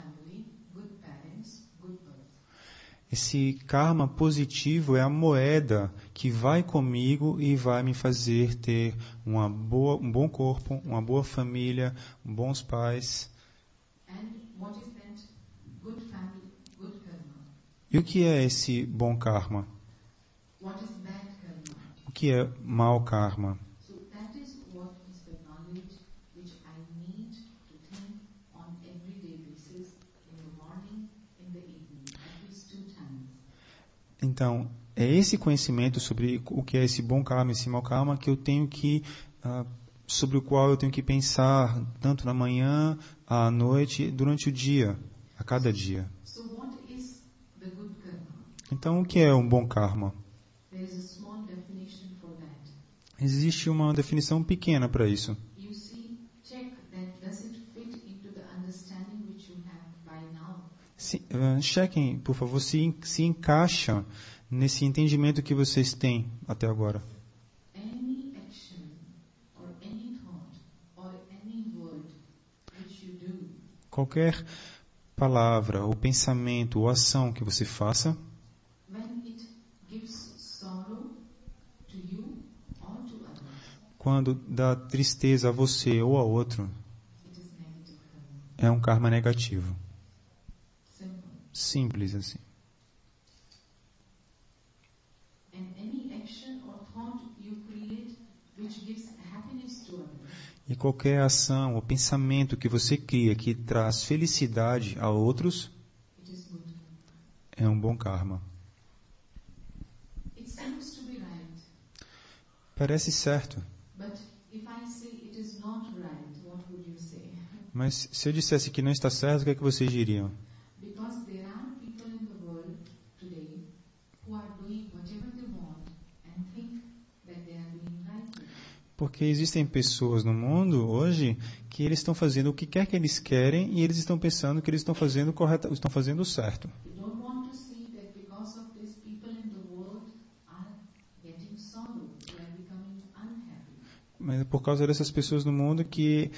Speaker 1: Esse karma positivo é a moeda que vai comigo e vai me fazer ter um bom corpo, uma boa família, bons pais.
Speaker 2: And what is that good family, good karma?
Speaker 1: E o que é esse bom karma?
Speaker 2: What is bad karma?
Speaker 1: O que é mau karma?
Speaker 2: So that is what is the knowledge which I need to think on everyday basis, in the morning, in the evening, at least 2 times.
Speaker 1: Então, é esse conhecimento sobre o que é esse bom karma e esse mau karma que eu tenho que, sobre o qual eu tenho que pensar tanto na manhã, à noite, durante o dia, a cada dia.
Speaker 2: So what is the good karma?
Speaker 1: Então, o que é um bom karma?
Speaker 2: There is a small definition for that.
Speaker 1: Existe uma definição pequena para isso.
Speaker 2: You see, check that does it fit into the understanding which you have by now.
Speaker 1: Chequem, por favor, se encaixa nesse entendimento que vocês têm até agora.
Speaker 2: Any action or any thought or any word which you do,
Speaker 1: Qualquer palavra, ou pensamento, ou ação que você faça,
Speaker 2: when it gives sorrow to you or to others,
Speaker 1: quando dá tristeza a você ou a outro,
Speaker 2: it is negative karma.
Speaker 1: é um karma negativo.
Speaker 2: Simple.
Speaker 1: Simples assim.
Speaker 2: And any action or thought you create which gives happiness to others,
Speaker 1: E qualquer ação ou pensamento que você cria que traz felicidade a outros,
Speaker 2: it is good karma.
Speaker 1: é um bom karma.
Speaker 2: It seems to be right,
Speaker 1: Parece certo,
Speaker 2: but if I say it is not right, what would you say?
Speaker 1: mas se eu dissesse que não está certo, o que é que vocês diriam?
Speaker 2: Because there are people in the world today who are doing whatever they want and think that they are doing right.
Speaker 1: Porque existem pessoas no mundo hoje que eles estão fazendo o que quer que eles querem e eles estão pensando que eles estão fazendo correto, estão fazendo certo.
Speaker 2: You don't want to see that because of this, people in the world are getting sorrow, they are becoming unhappy.
Speaker 1: Mas é por causa dessas pessoas no mundo que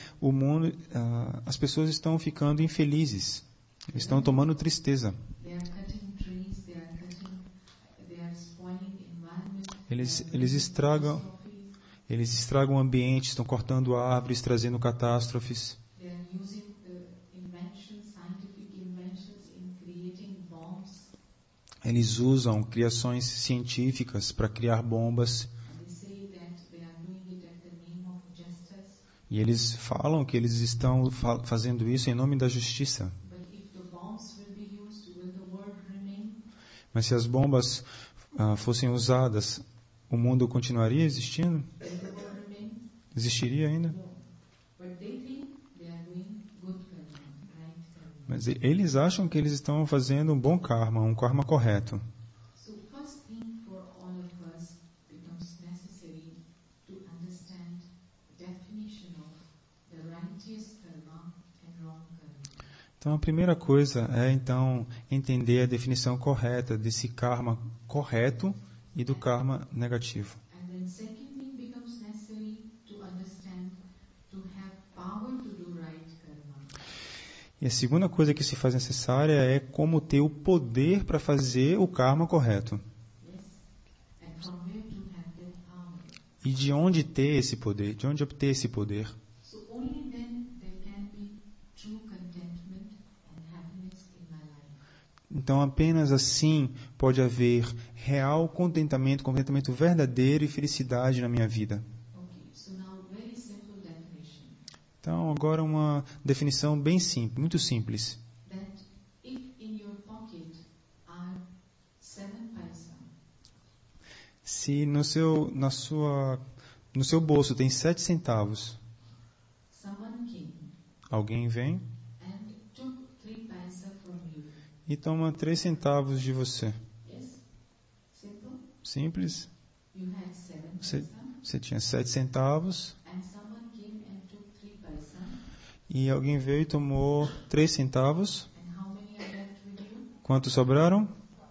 Speaker 1: as pessoas estão ficando infelizes, estão tomando tristeza.
Speaker 2: They are cutting trees, they are spoiling environment.
Speaker 1: Eles estragam o ambiente, estão cortando árvores, trazendo catástrofes.
Speaker 2: They are using the scientific inventions in creating bombs.
Speaker 1: Eles usam criações científicas para criar bombas.
Speaker 2: And they say that they are doing it at the name of justice.
Speaker 1: E eles falam que eles estão fazendo isso em nome da justiça.
Speaker 2: But if the bombs will be used, will the world remain?
Speaker 1: Mas se as bombas fossem usadas, o mundo continuaria existindo?
Speaker 2: Will the world remain?
Speaker 1: Existiria ainda?
Speaker 2: No. But they think they are doing good karma, right karma.
Speaker 1: Mas eles acham que eles estão fazendo um bom karma, um karma correto.
Speaker 2: So first thing for all of us becomes necessary to understand the definition of the righteous karma and wrong karma.
Speaker 1: Então a primeira coisa é então entender a definição correta desse karma correto e do karma negativo.
Speaker 2: And then second thing becomes necessary to understand, to have power to do right karma.
Speaker 1: E a segunda coisa que se faz necessária é como ter o poder para fazer o karma correto.
Speaker 2: Yes? And from where to have that power.
Speaker 1: E de onde ter esse poder? De onde obter esse poder?
Speaker 2: So only then there can be true contentment and happiness in my life.
Speaker 1: Então apenas assim pode haver real contentamento verdadeiro e felicidade na minha vida.
Speaker 2: Okay, so now very simple definition.
Speaker 1: Então agora uma definição bem simples, muito simples.
Speaker 2: That if in your pocket are 7 paisa,
Speaker 1: Se no seu bolso tem 7 centavos,
Speaker 2: someone came
Speaker 1: alguém vem
Speaker 2: and took 3 paisa from you.
Speaker 1: e toma 3 centavos de você.
Speaker 2: Yes? Simple?
Speaker 1: Simples.
Speaker 2: You had 7
Speaker 1: Você,
Speaker 2: paisa
Speaker 1: você tinha 7 centavos
Speaker 2: and someone came and took 3 paisa.
Speaker 1: e alguém veio e tomou 3 centavos.
Speaker 2: And how many are left with you?
Speaker 1: Quantos sobraram?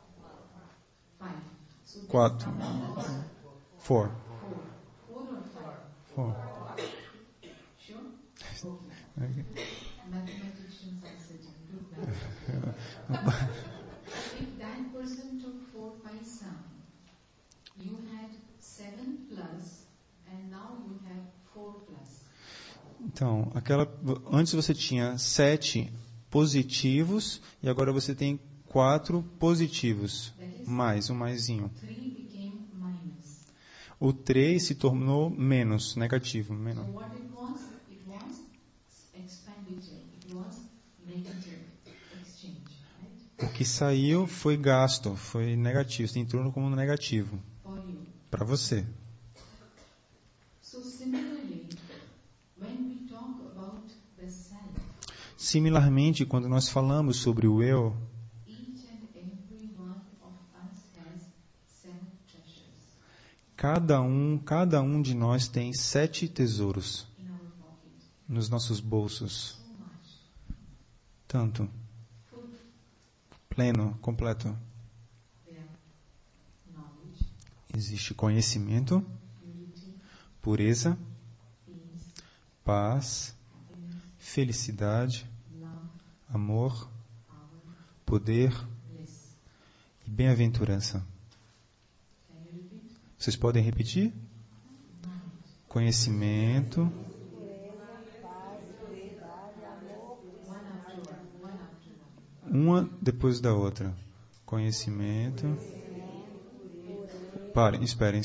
Speaker 2: 5. So that's
Speaker 1: 4.
Speaker 2: how many?
Speaker 1: 4.
Speaker 2: 4 or 5?
Speaker 1: 4.
Speaker 2: Sure? Okay. Mathematicians are such a good math. If that person 7 plus, and now you have 4 plus.
Speaker 1: Então, antes você tinha 7 positivos e agora você tem 4 positivos. Mais, um maisinho.
Speaker 2: 3 became minus.
Speaker 1: O 3 se tornou menos, negativo.
Speaker 2: So
Speaker 1: Menos.
Speaker 2: what it was expenditure. It was negative exchange, right?
Speaker 1: O que saiu foi gasto, foi negativo. Você entrou como negativo.
Speaker 2: For you.
Speaker 1: Para você.
Speaker 2: So similarly, when we talk about the self,
Speaker 1: Similarmente, quando nós falamos sobre o eu,
Speaker 2: each and every one of us has 7 treasures
Speaker 1: cada um de nós tem 7 tesouros
Speaker 2: in our pocket.
Speaker 1: nos nossos bolsos.
Speaker 2: So much.
Speaker 1: Tanto.
Speaker 2: Full.
Speaker 1: Pleno, completo.
Speaker 2: There. Knowledge,
Speaker 1: Existe conhecimento,
Speaker 2: purity,
Speaker 1: pureza,
Speaker 2: peace,
Speaker 1: paz,
Speaker 2: happiness,
Speaker 1: felicidade,
Speaker 2: love,
Speaker 1: amor,
Speaker 2: power,
Speaker 1: poder
Speaker 2: bliss.
Speaker 1: e bem-aventurança.
Speaker 2: Can you repeat?
Speaker 1: Vocês podem repetir?
Speaker 2: Knowledge.
Speaker 1: Conhecimento,
Speaker 2: One after one.
Speaker 1: uma depois da outra. Conhecimento. Parem, esperem.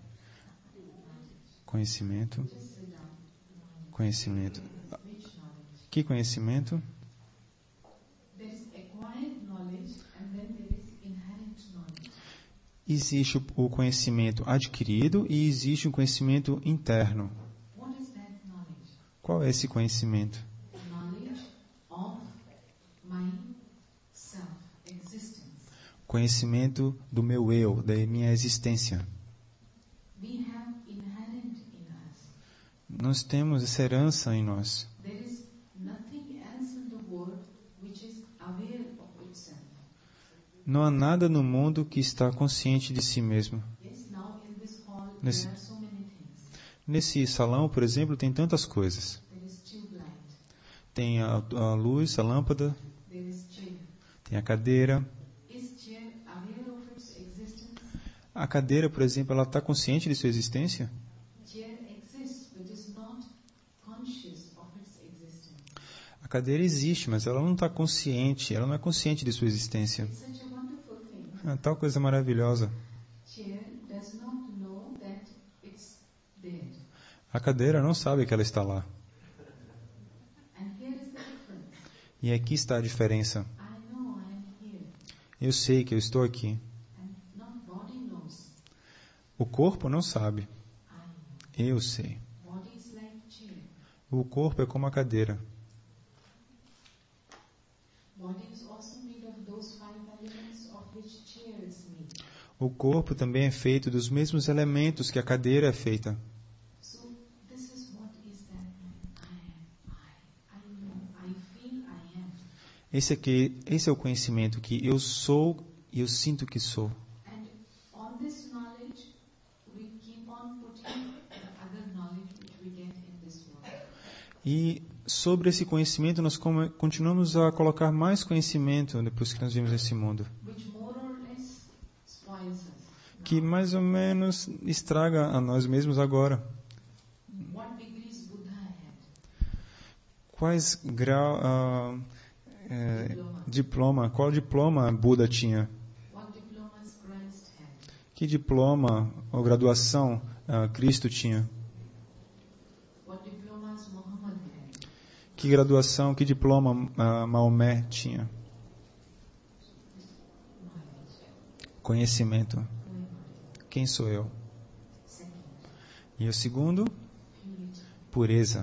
Speaker 1: Conhecimento.
Speaker 2: Just sit down.
Speaker 1: Conhecimento.
Speaker 2: Which knowledge?
Speaker 1: Que conhecimento?
Speaker 2: There is acquired knowledge and then there is inherent knowledge.
Speaker 1: Existe o conhecimento adquirido e existe um conhecimento interno.
Speaker 2: What is that knowledge?
Speaker 1: Qual é esse conhecimento?
Speaker 2: Knowledge of my self-existence.
Speaker 1: Conhecimento do meu eu, da minha existência.
Speaker 2: We have inherent in us.
Speaker 1: Nós temos essa herança em nós.
Speaker 2: There is nothing else in the world which is aware of itself.
Speaker 1: Não há nada no mundo que está consciente de si mesmo.
Speaker 2: Yes, now in this hall
Speaker 1: Nesse-
Speaker 2: there are so many things.
Speaker 1: Nesse salão, por exemplo, tem tantas coisas.
Speaker 2: There is tube light.
Speaker 1: Tem a luz, a lâmpada,
Speaker 2: There is chair.
Speaker 1: tem a cadeira.
Speaker 2: Is chair aware of its existence?
Speaker 1: A cadeira, por exemplo, ela está consciente de sua existência?
Speaker 2: Chair exists but is not conscious of its existence.
Speaker 1: A cadeira existe, mas ela não está consciente, ela não é consciente de sua existência.
Speaker 2: It's such a wonderful thing.
Speaker 1: É tal coisa maravilhosa.
Speaker 2: Chair does not know that it's there.
Speaker 1: A cadeira não sabe que ela está lá.
Speaker 2: And here is the difference.
Speaker 1: E aqui está a diferença.
Speaker 2: I know I am here.
Speaker 1: Eu sei que eu estou aqui.
Speaker 2: And not body knows.
Speaker 1: O corpo não sabe.
Speaker 2: I know.
Speaker 1: Eu sei.
Speaker 2: Body is like chair.
Speaker 1: O corpo é como a cadeira.
Speaker 2: Body is also made of those 5 elements of which chair is made.
Speaker 1: O corpo também é feito dos mesmos elementos que a cadeira é feita.
Speaker 2: So this is what is that I am. I know. I feel I am.
Speaker 1: Esse é o conhecimento que eu sou e eu sinto que sou.
Speaker 2: And on this knowledge, we keep on putting the other knowledge which we get in this world.
Speaker 1: E sobre esse conhecimento nós continuamos a colocar mais conhecimento depois que nós vimos esse mundo,
Speaker 2: Which more or less spoils us.
Speaker 1: que mais ou menos estraga a nós mesmos agora.
Speaker 2: What degrees Buddha had?
Speaker 1: Quais
Speaker 2: Diploma.
Speaker 1: qual diploma Buda tinha?
Speaker 2: What diplomas Christ had?
Speaker 1: Que diploma ou graduação Cristo tinha?
Speaker 2: What diplomas Muhammad had?
Speaker 1: Que graduação, que diploma Maomé tinha?
Speaker 2: Knowledge.
Speaker 1: Conhecimento.
Speaker 2: Who am I?
Speaker 1: Quem sou eu?
Speaker 2: Second,
Speaker 1: E o segundo,
Speaker 2: purity.
Speaker 1: pureza.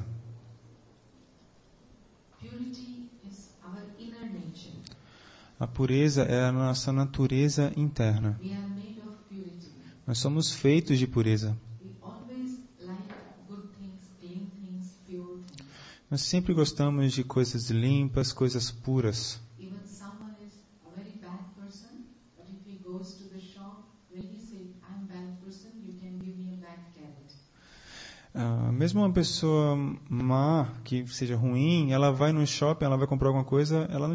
Speaker 2: Purity is our inner nature.
Speaker 1: A pureza é a nossa natureza interna.
Speaker 2: We are made of purity.
Speaker 1: Nós somos feitos de pureza.
Speaker 2: We always like good things, clean things, pure things.
Speaker 1: Nós sempre gostamos de coisas limpas, coisas puras.
Speaker 2: Even someone is a very bad person, but if he goes to the shop, will he say, I'm a bad person, you can give me a bad carrot.
Speaker 1: Mesmo uma pessoa má, que seja ruim, ela vai no shopping, ela vai comprar alguma coisa, ela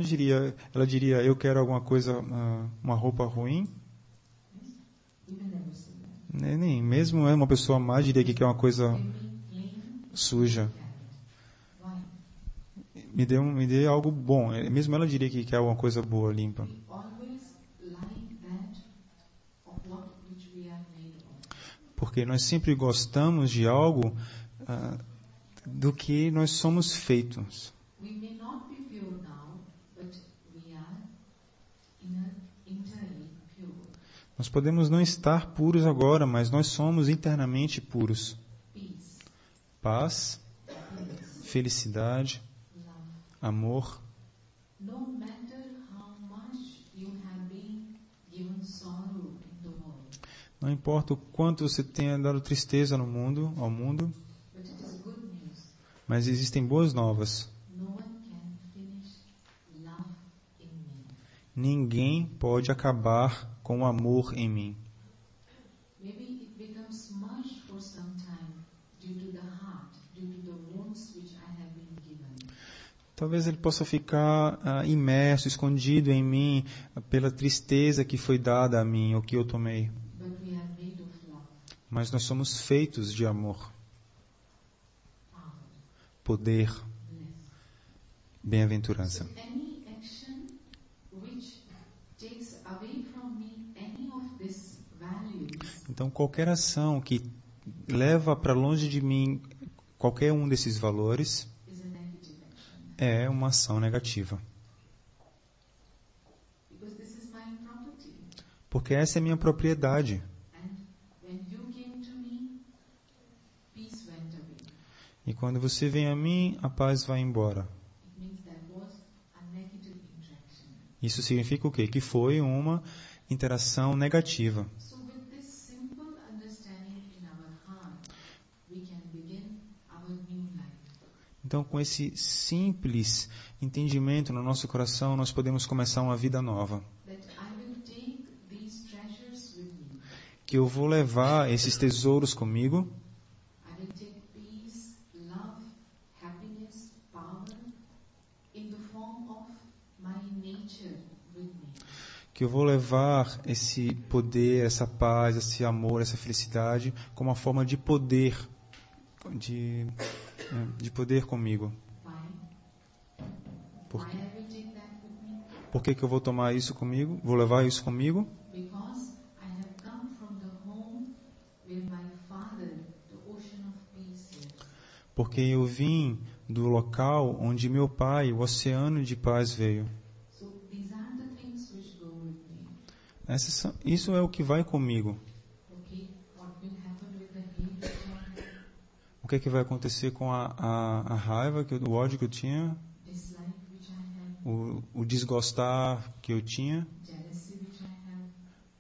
Speaker 1: diria, eu quero alguma coisa, uma roupa ruim.
Speaker 2: Yes? We will never say that.
Speaker 1: Nem mesmo uma pessoa má diria que é uma coisa
Speaker 2: Very plain,
Speaker 1: suja.
Speaker 2: Why?
Speaker 1: Me dê algo bom. Mesmo ela diria que quer uma coisa boa, limpa.
Speaker 2: We always like that of what which we are made of.
Speaker 1: Porque nós sempre gostamos de algo do que nós somos feitos.
Speaker 2: We may not be pure now, but we are entirely pure.
Speaker 1: Nós podemos não estar puros agora, mas nós somos internamente puros.
Speaker 2: Peace,
Speaker 1: Paz,
Speaker 2: happiness,
Speaker 1: felicidade,
Speaker 2: love.
Speaker 1: amor.
Speaker 2: No matter how much you have been given sorrow in the world,
Speaker 1: Não importa o quanto você tenha dado tristeza no mundo, ao mundo,
Speaker 2: but it is good news.
Speaker 1: mas existem boas novas.
Speaker 2: No one can finish love in me.
Speaker 1: Ninguém pode acabar com o amor em mim.
Speaker 2: Maybe it becomes smudged for some time due to the heart, due to the wounds which I have been given.
Speaker 1: Talvez ele possa ficar imerso, escondido em mim, pela tristeza que foi dada a mim, ou que eu tomei.
Speaker 2: But we are made of love,
Speaker 1: Mas nós somos feitos de amor,
Speaker 2: power,
Speaker 1: poder,
Speaker 2: bliss.
Speaker 1: bem-aventurança.
Speaker 2: So any action which takes away from me any of these values
Speaker 1: Então, qualquer ação que leva para longe de mim qualquer um desses valores
Speaker 2: is a negative action.
Speaker 1: é uma ação negativa.
Speaker 2: Because this is my property.
Speaker 1: Porque essa é minha propriedade.
Speaker 2: And when you came to me, peace went away.
Speaker 1: E quando você vem a mim, a paz vai embora.
Speaker 2: It means there was a negative interaction.
Speaker 1: Isso significa o quê? Que foi uma interação negativa.
Speaker 2: So with this simple understanding in our heart, we can begin our new life.
Speaker 1: Então, com esse simples entendimento no nosso coração, nós podemos começar uma vida nova.
Speaker 2: That I will take these treasures with me.
Speaker 1: Que eu vou levar esses tesouros comigo,
Speaker 2: I will take peace, love, happiness, power in the form of my nature with me.
Speaker 1: que eu vou levar esse poder, essa paz, esse amor, essa felicidade como uma forma de poder, de poder comigo.
Speaker 2: Why?
Speaker 1: Por,
Speaker 2: Why I will take that with me?
Speaker 1: por que eu vou tomar isso comigo? Vou levar isso comigo?
Speaker 2: Because I have come from the home where my father, the ocean of peace, is.
Speaker 1: Porque eu vim do local onde meu pai, o oceano de paz, veio.
Speaker 2: So these are the things which go with me.
Speaker 1: Isso é o que vai comigo.
Speaker 2: Okay, what will happen with the hate which I have,
Speaker 1: O que é que vai acontecer com a raiva, o ódio que eu tinha,
Speaker 2: dislike which I have,
Speaker 1: o desgostar que eu tinha,
Speaker 2: jealousy which I have,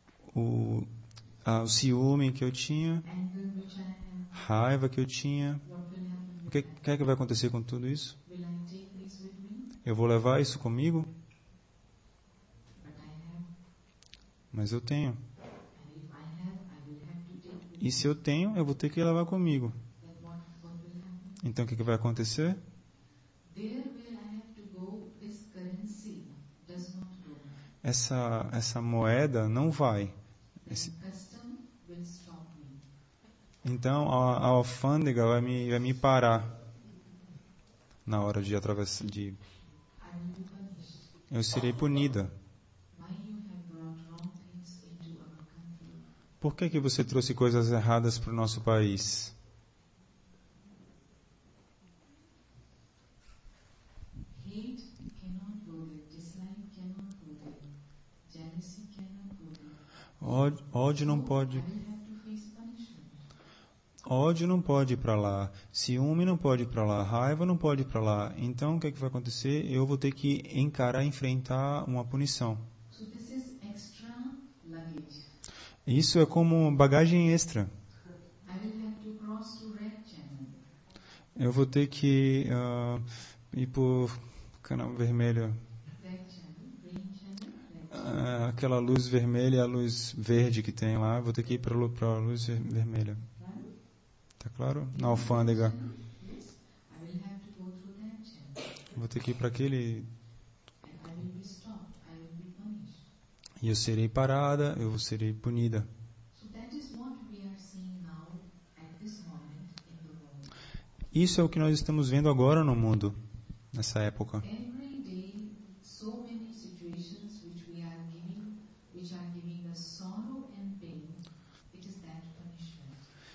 Speaker 1: o ciúme que eu tinha,
Speaker 2: anger which I have.
Speaker 1: raiva que eu tinha?
Speaker 2: What will happen
Speaker 1: O
Speaker 2: with
Speaker 1: que
Speaker 2: that?
Speaker 1: é que vai acontecer com tudo isso?
Speaker 2: Will I take this with me?
Speaker 1: Eu vou levar isso comigo?
Speaker 2: But I have,
Speaker 1: Mas eu tenho.
Speaker 2: and if I have, I will have to take with
Speaker 1: E
Speaker 2: me.
Speaker 1: se eu tenho, eu vou ter que levar comigo.
Speaker 2: Then what will happen?
Speaker 1: Então o que vai acontecer?
Speaker 2: There where I have to go, this currency does not go.
Speaker 1: Essa moeda não vai.
Speaker 2: The
Speaker 1: Esse-
Speaker 2: custom will stop me.
Speaker 1: Então a alfândega vai me parar na hora de atravessar.
Speaker 2: I will be punished.
Speaker 1: Eu serei punida.
Speaker 2: Why you have brought wrong things into our country?
Speaker 1: Por que você trouxe coisas erradas para o nosso país?
Speaker 2: Hate cannot go there. Dislike cannot go there. Jealousy cannot go there.
Speaker 1: Ódio não
Speaker 2: So
Speaker 1: pode.
Speaker 2: I will have to face punishment.
Speaker 1: Ódio não pode ir para lá, ciúme não pode ir para lá, raiva não pode ir para lá. Então o que vai acontecer? Eu vou ter que encarar, enfrentar uma punição.
Speaker 2: So this is extra luggage.
Speaker 1: Isso é como bagagem extra.
Speaker 2: I will have to cross to red channel.
Speaker 1: Eu vou ter que ir por canal vermelho,
Speaker 2: Red channel, green channel, red channel.
Speaker 1: aquela luz vermelha e a luz verde que tem lá. Eu vou ter que ir para a luz vermelha.
Speaker 2: Right?
Speaker 1: Tá claro? Na alfândega.
Speaker 2: Yes. I will have to go through that channel.
Speaker 1: Vou ter que ir para aquele.
Speaker 2: And I will be stopped. I will be punished.
Speaker 1: E eu serei parada, eu serei punida.
Speaker 2: So that is what we
Speaker 1: Isso é o que nós estamos vendo agora no mundo, nessa época.
Speaker 2: Every day, so many situations which are giving us sorrow and pain. It is that punishment.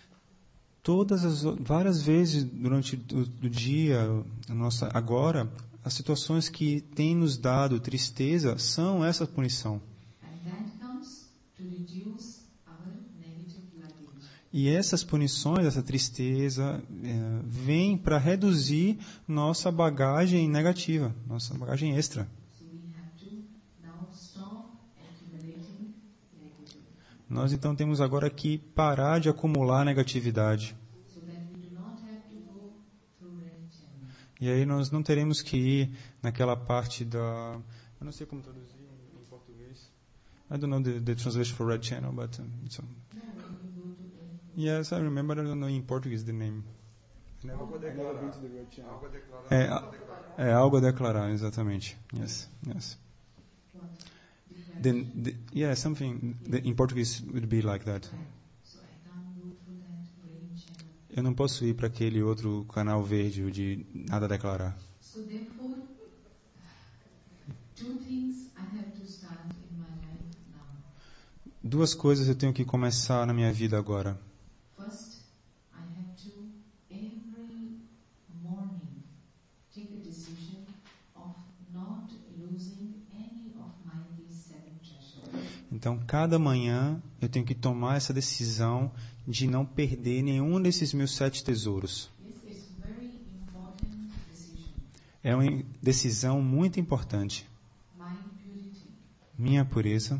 Speaker 1: Várias vezes durante o dia, agora, as situações que têm nos dado tristeza são essa punição.
Speaker 2: And that comes to reduce our negative luggage.
Speaker 1: E essas punições, essa tristeza, vem para reduzir nossa bagagem negativa, nossa bagagem extra.
Speaker 2: So we have to now stop accumulating negative.
Speaker 1: Nós então temos agora que parar de acumular negatividade.
Speaker 2: So that we do not have to go through red channel.
Speaker 1: E aí nós não teremos que ir naquela parte da... Eu não sei como traduzir em português. I don't know the translation for red channel, but it's...
Speaker 2: No, when you go to
Speaker 1: Yes, I remember. I don't know in Portuguese the name.
Speaker 3: Algo a declarar. Algo a declarar.
Speaker 1: É algo a declarar, exatamente. Yes, yes.
Speaker 2: what?
Speaker 1: Yeah, something in Portuguese would be like that.
Speaker 2: So I can't go through that green channel.
Speaker 1: Eu não posso ir para aquele outro canal verde o de nada a declarar.
Speaker 2: So therefore, two things I have to start in my life now.
Speaker 1: Duas coisas eu tenho que começar na minha vida agora.
Speaker 2: First, I have to every morning take a decision of not losing any of my these 7 treasures.
Speaker 1: Então, cada manhã eu tenho que tomar essa decisão de não perder nenhum desses meus 7 tesouros.
Speaker 2: Yes, it's very important decision.
Speaker 1: É uma decisão muito importante.
Speaker 2: My purity.
Speaker 1: Minha pureza.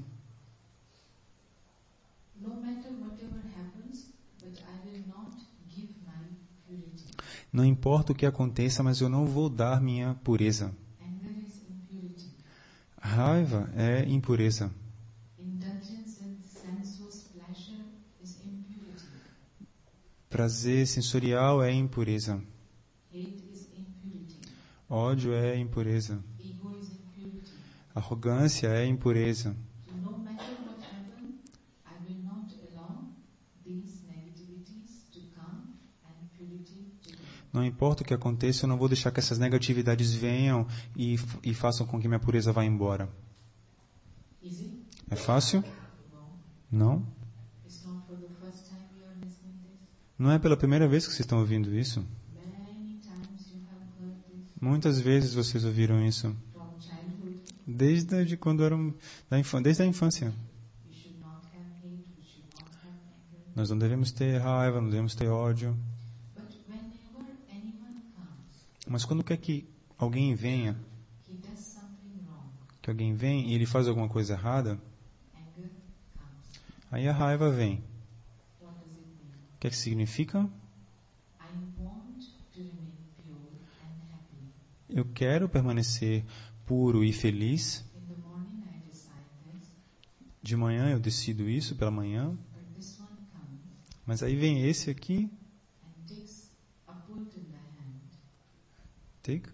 Speaker 2: No matter whatever happens, but I will not give my purity.
Speaker 1: Não importa o que aconteça, mas eu não vou dar minha pureza.
Speaker 2: Anger is impurity.
Speaker 1: Raiva é impureza.
Speaker 2: Indulgence in sensuous pleasure is impurity.
Speaker 1: Prazer sensorial é impureza.
Speaker 2: Hate is impurity.
Speaker 1: Ódio é impureza.
Speaker 2: Ego is impurity.
Speaker 1: Arrogância é impureza.
Speaker 2: So no matter what happens, I will not allow these negativities to come and purity to come.
Speaker 1: Não importa o que aconteça, eu não vou deixar que essas negatividades venham e façam com que minha pureza vá embora.
Speaker 2: Easy?
Speaker 1: É fácil?
Speaker 2: No.
Speaker 1: Não.
Speaker 2: It's not for the first time you are listening this.
Speaker 1: Não é pela primeira vez que vocês estão ouvindo isso.
Speaker 2: Many times you have heard this
Speaker 1: Muitas vezes vocês ouviram isso.
Speaker 2: from childhood.
Speaker 1: Desde quando eram desde a infância.
Speaker 2: We should not have hate, we should not have anger.
Speaker 1: Nós não devemos ter raiva, não devemos ter ódio.
Speaker 2: But whenever anyone comes,
Speaker 1: Mas quando quer que alguém venha,
Speaker 2: he does something wrong.
Speaker 1: que alguém vem e ele faz alguma coisa errada,
Speaker 2: Anger comes.
Speaker 1: aí a raiva vem.
Speaker 2: What does it mean?
Speaker 1: O que é que significa?
Speaker 2: I want to remain pure and happy.
Speaker 1: Eu quero permanecer puro e feliz.
Speaker 2: In the morning I decide this,
Speaker 1: De manhã eu decido isso, pela manhã.
Speaker 2: but this one comes
Speaker 1: Mas aí vem esse aqui,
Speaker 2: and takes a pult in the hand.
Speaker 1: take,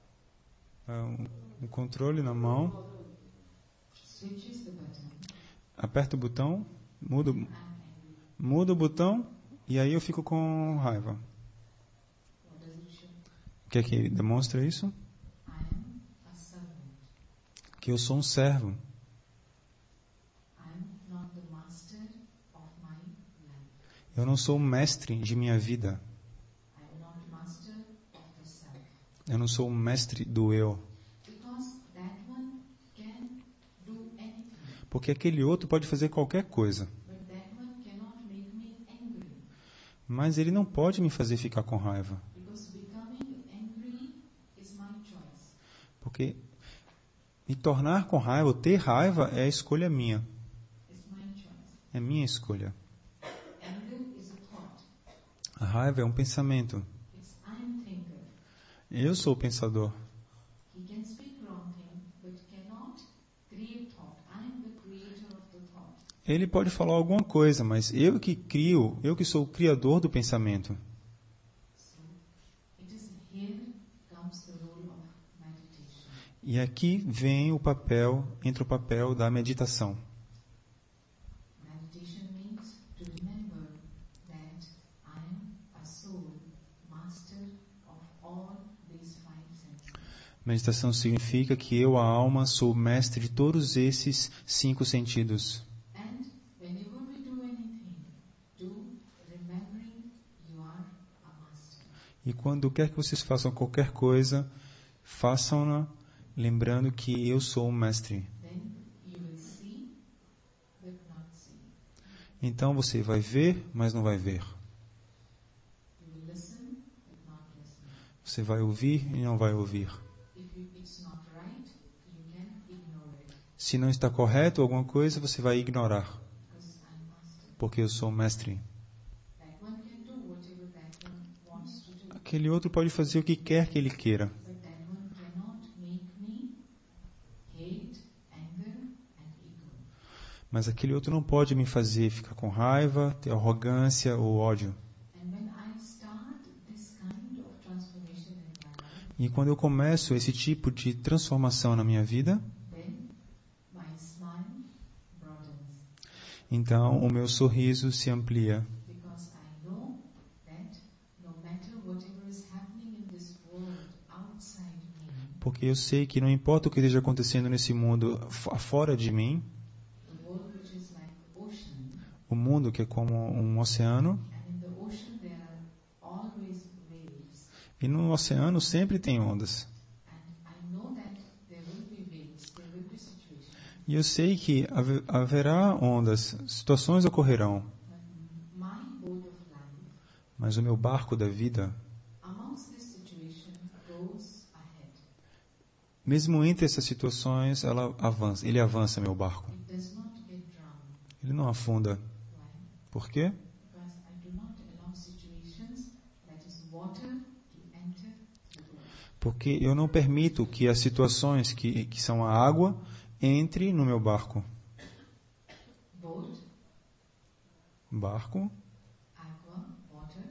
Speaker 1: um controle na mão,
Speaker 2: Switches the button.
Speaker 1: aperta o botão, muda,
Speaker 2: I'm angry.
Speaker 1: muda o botão e aí eu fico com raiva.
Speaker 2: What does it show?
Speaker 1: O que é que demonstra isso?
Speaker 2: I am a servant.
Speaker 1: Que eu sou um servo.
Speaker 2: I am not the master of my life.
Speaker 1: Eu não sou o mestre de minha vida.
Speaker 2: I am not master of the self.
Speaker 1: Eu não sou o mestre do eu.
Speaker 2: Because that one can do anything,
Speaker 1: Porque aquele outro pode fazer qualquer coisa.
Speaker 2: but that one cannot make me angry.
Speaker 1: Mas ele não pode me fazer ficar com raiva.
Speaker 2: Because becoming angry is my choice.
Speaker 1: Porque me tornar com raiva, ou ter raiva, é a escolha minha.
Speaker 2: It's my choice.
Speaker 1: É minha escolha.
Speaker 2: Anger is a thought.
Speaker 1: A raiva é um pensamento.
Speaker 2: It's I am thinker.
Speaker 1: Eu sou o pensador.
Speaker 2: He can speak wrong thing, but cannot create thought. I am the creator of the thought.
Speaker 1: Ele pode falar alguma coisa, mas eu que crio, eu que sou o criador do pensamento.
Speaker 2: So it is here comes the role of meditation.
Speaker 1: E aqui vem entra o papel da meditação.
Speaker 2: Meditation means to remember that I am a soul master master of all these five senses.
Speaker 1: Meditação significa que eu, a alma, sou o mestre de todos esses 5 sentidos.
Speaker 2: And whenever we do anything, do remembering you are a master.
Speaker 1: E quando quer que vocês façam qualquer coisa, façam-na lembrando que eu sou o mestre.
Speaker 2: Then you will see but not see.
Speaker 1: Então você vai ver, mas não vai ver.
Speaker 2: You will listen but not listen.
Speaker 1: Você vai ouvir e não vai ouvir.
Speaker 2: If it's not right, you can ignore it
Speaker 1: Se não está correto alguma coisa, você vai ignorar,
Speaker 2: because I'm master.
Speaker 1: porque eu sou o mestre.
Speaker 2: That one can do whatever that one wants to do.
Speaker 1: Aquele outro pode fazer o que quer que ele queira,
Speaker 2: But that one cannot make me hate, anger, and ego.
Speaker 1: mas aquele outro não pode me fazer ficar com raiva, ter arrogância ou ódio.
Speaker 2: And when I start this kind of transformation in my life,
Speaker 1: E quando eu começo esse tipo de transformação na minha vida,
Speaker 2: then my smile broadens.
Speaker 1: então o meu sorriso se amplia,
Speaker 2: Because I know that no matter whatever is happening in this world outside me,
Speaker 1: porque eu sei que não importa o que esteja acontecendo nesse mundo fora de mim,
Speaker 2: the world which is like ocean,
Speaker 1: o mundo que é como um oceano,
Speaker 2: and in the ocean there are always waves.
Speaker 1: e no oceano sempre tem ondas.
Speaker 2: And I know that there will be waves, there will be situations.
Speaker 1: E eu sei que haverá ondas, situações ocorrerão,
Speaker 2: But my boat of life,
Speaker 1: mas o meu barco da vida,
Speaker 2: amongst this situation, goes ahead.
Speaker 1: mesmo entre essas situações, ele avança meu barco.
Speaker 2: It does not get drowned.
Speaker 1: Ele não afunda.
Speaker 2: Why?
Speaker 1: Por quê?
Speaker 2: Because I do not allow situations that is water to enter the boat.
Speaker 1: Porque eu não permito que as situações que são a água entre no meu barco.
Speaker 2: Boat,
Speaker 1: Barco,
Speaker 2: aqua, water,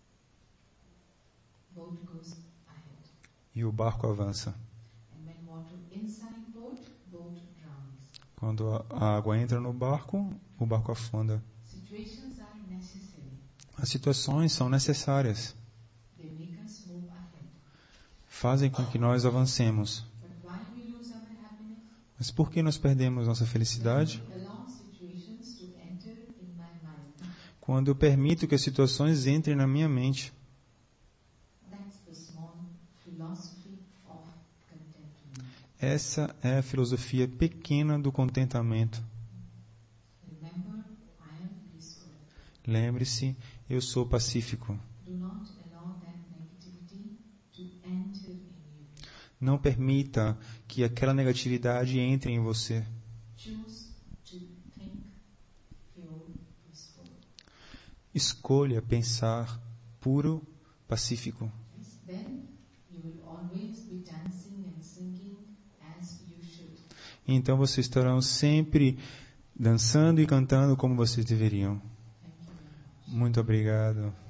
Speaker 2: boat goes ahead.
Speaker 1: e o barco avança.
Speaker 2: And when water inside boat, boat drowns.
Speaker 1: Quando a água entra no barco, o barco afunda.
Speaker 2: Situations are necessary.
Speaker 1: As situações são necessárias.
Speaker 2: They make us move ahead.
Speaker 1: Fazem com que nós avancemos.
Speaker 2: But why we lose our happiness?
Speaker 1: Mas por que nós perdemos nossa felicidade?
Speaker 2: We allow situations to enter in my mind.
Speaker 1: Quando eu permito que as situações entrem na minha mente.
Speaker 2: That's the small philosophy of contentment.
Speaker 1: Essa é a filosofia pequena do contentamento.
Speaker 2: Remember, I am peaceful.
Speaker 1: Lembre-se, eu sou pacífico.
Speaker 2: Do not allow that negativity to enter in you.
Speaker 1: Não permita que aquela negatividade entre em você.
Speaker 2: Choose to think, feel peaceful.
Speaker 1: Escolha pensar puro, pacífico.
Speaker 2: Yes, then you will always be dancing and singing as you should.
Speaker 1: Então vocês estarão sempre dançando e cantando como vocês deveriam.
Speaker 2: Thank you very much.
Speaker 1: Muito obrigado.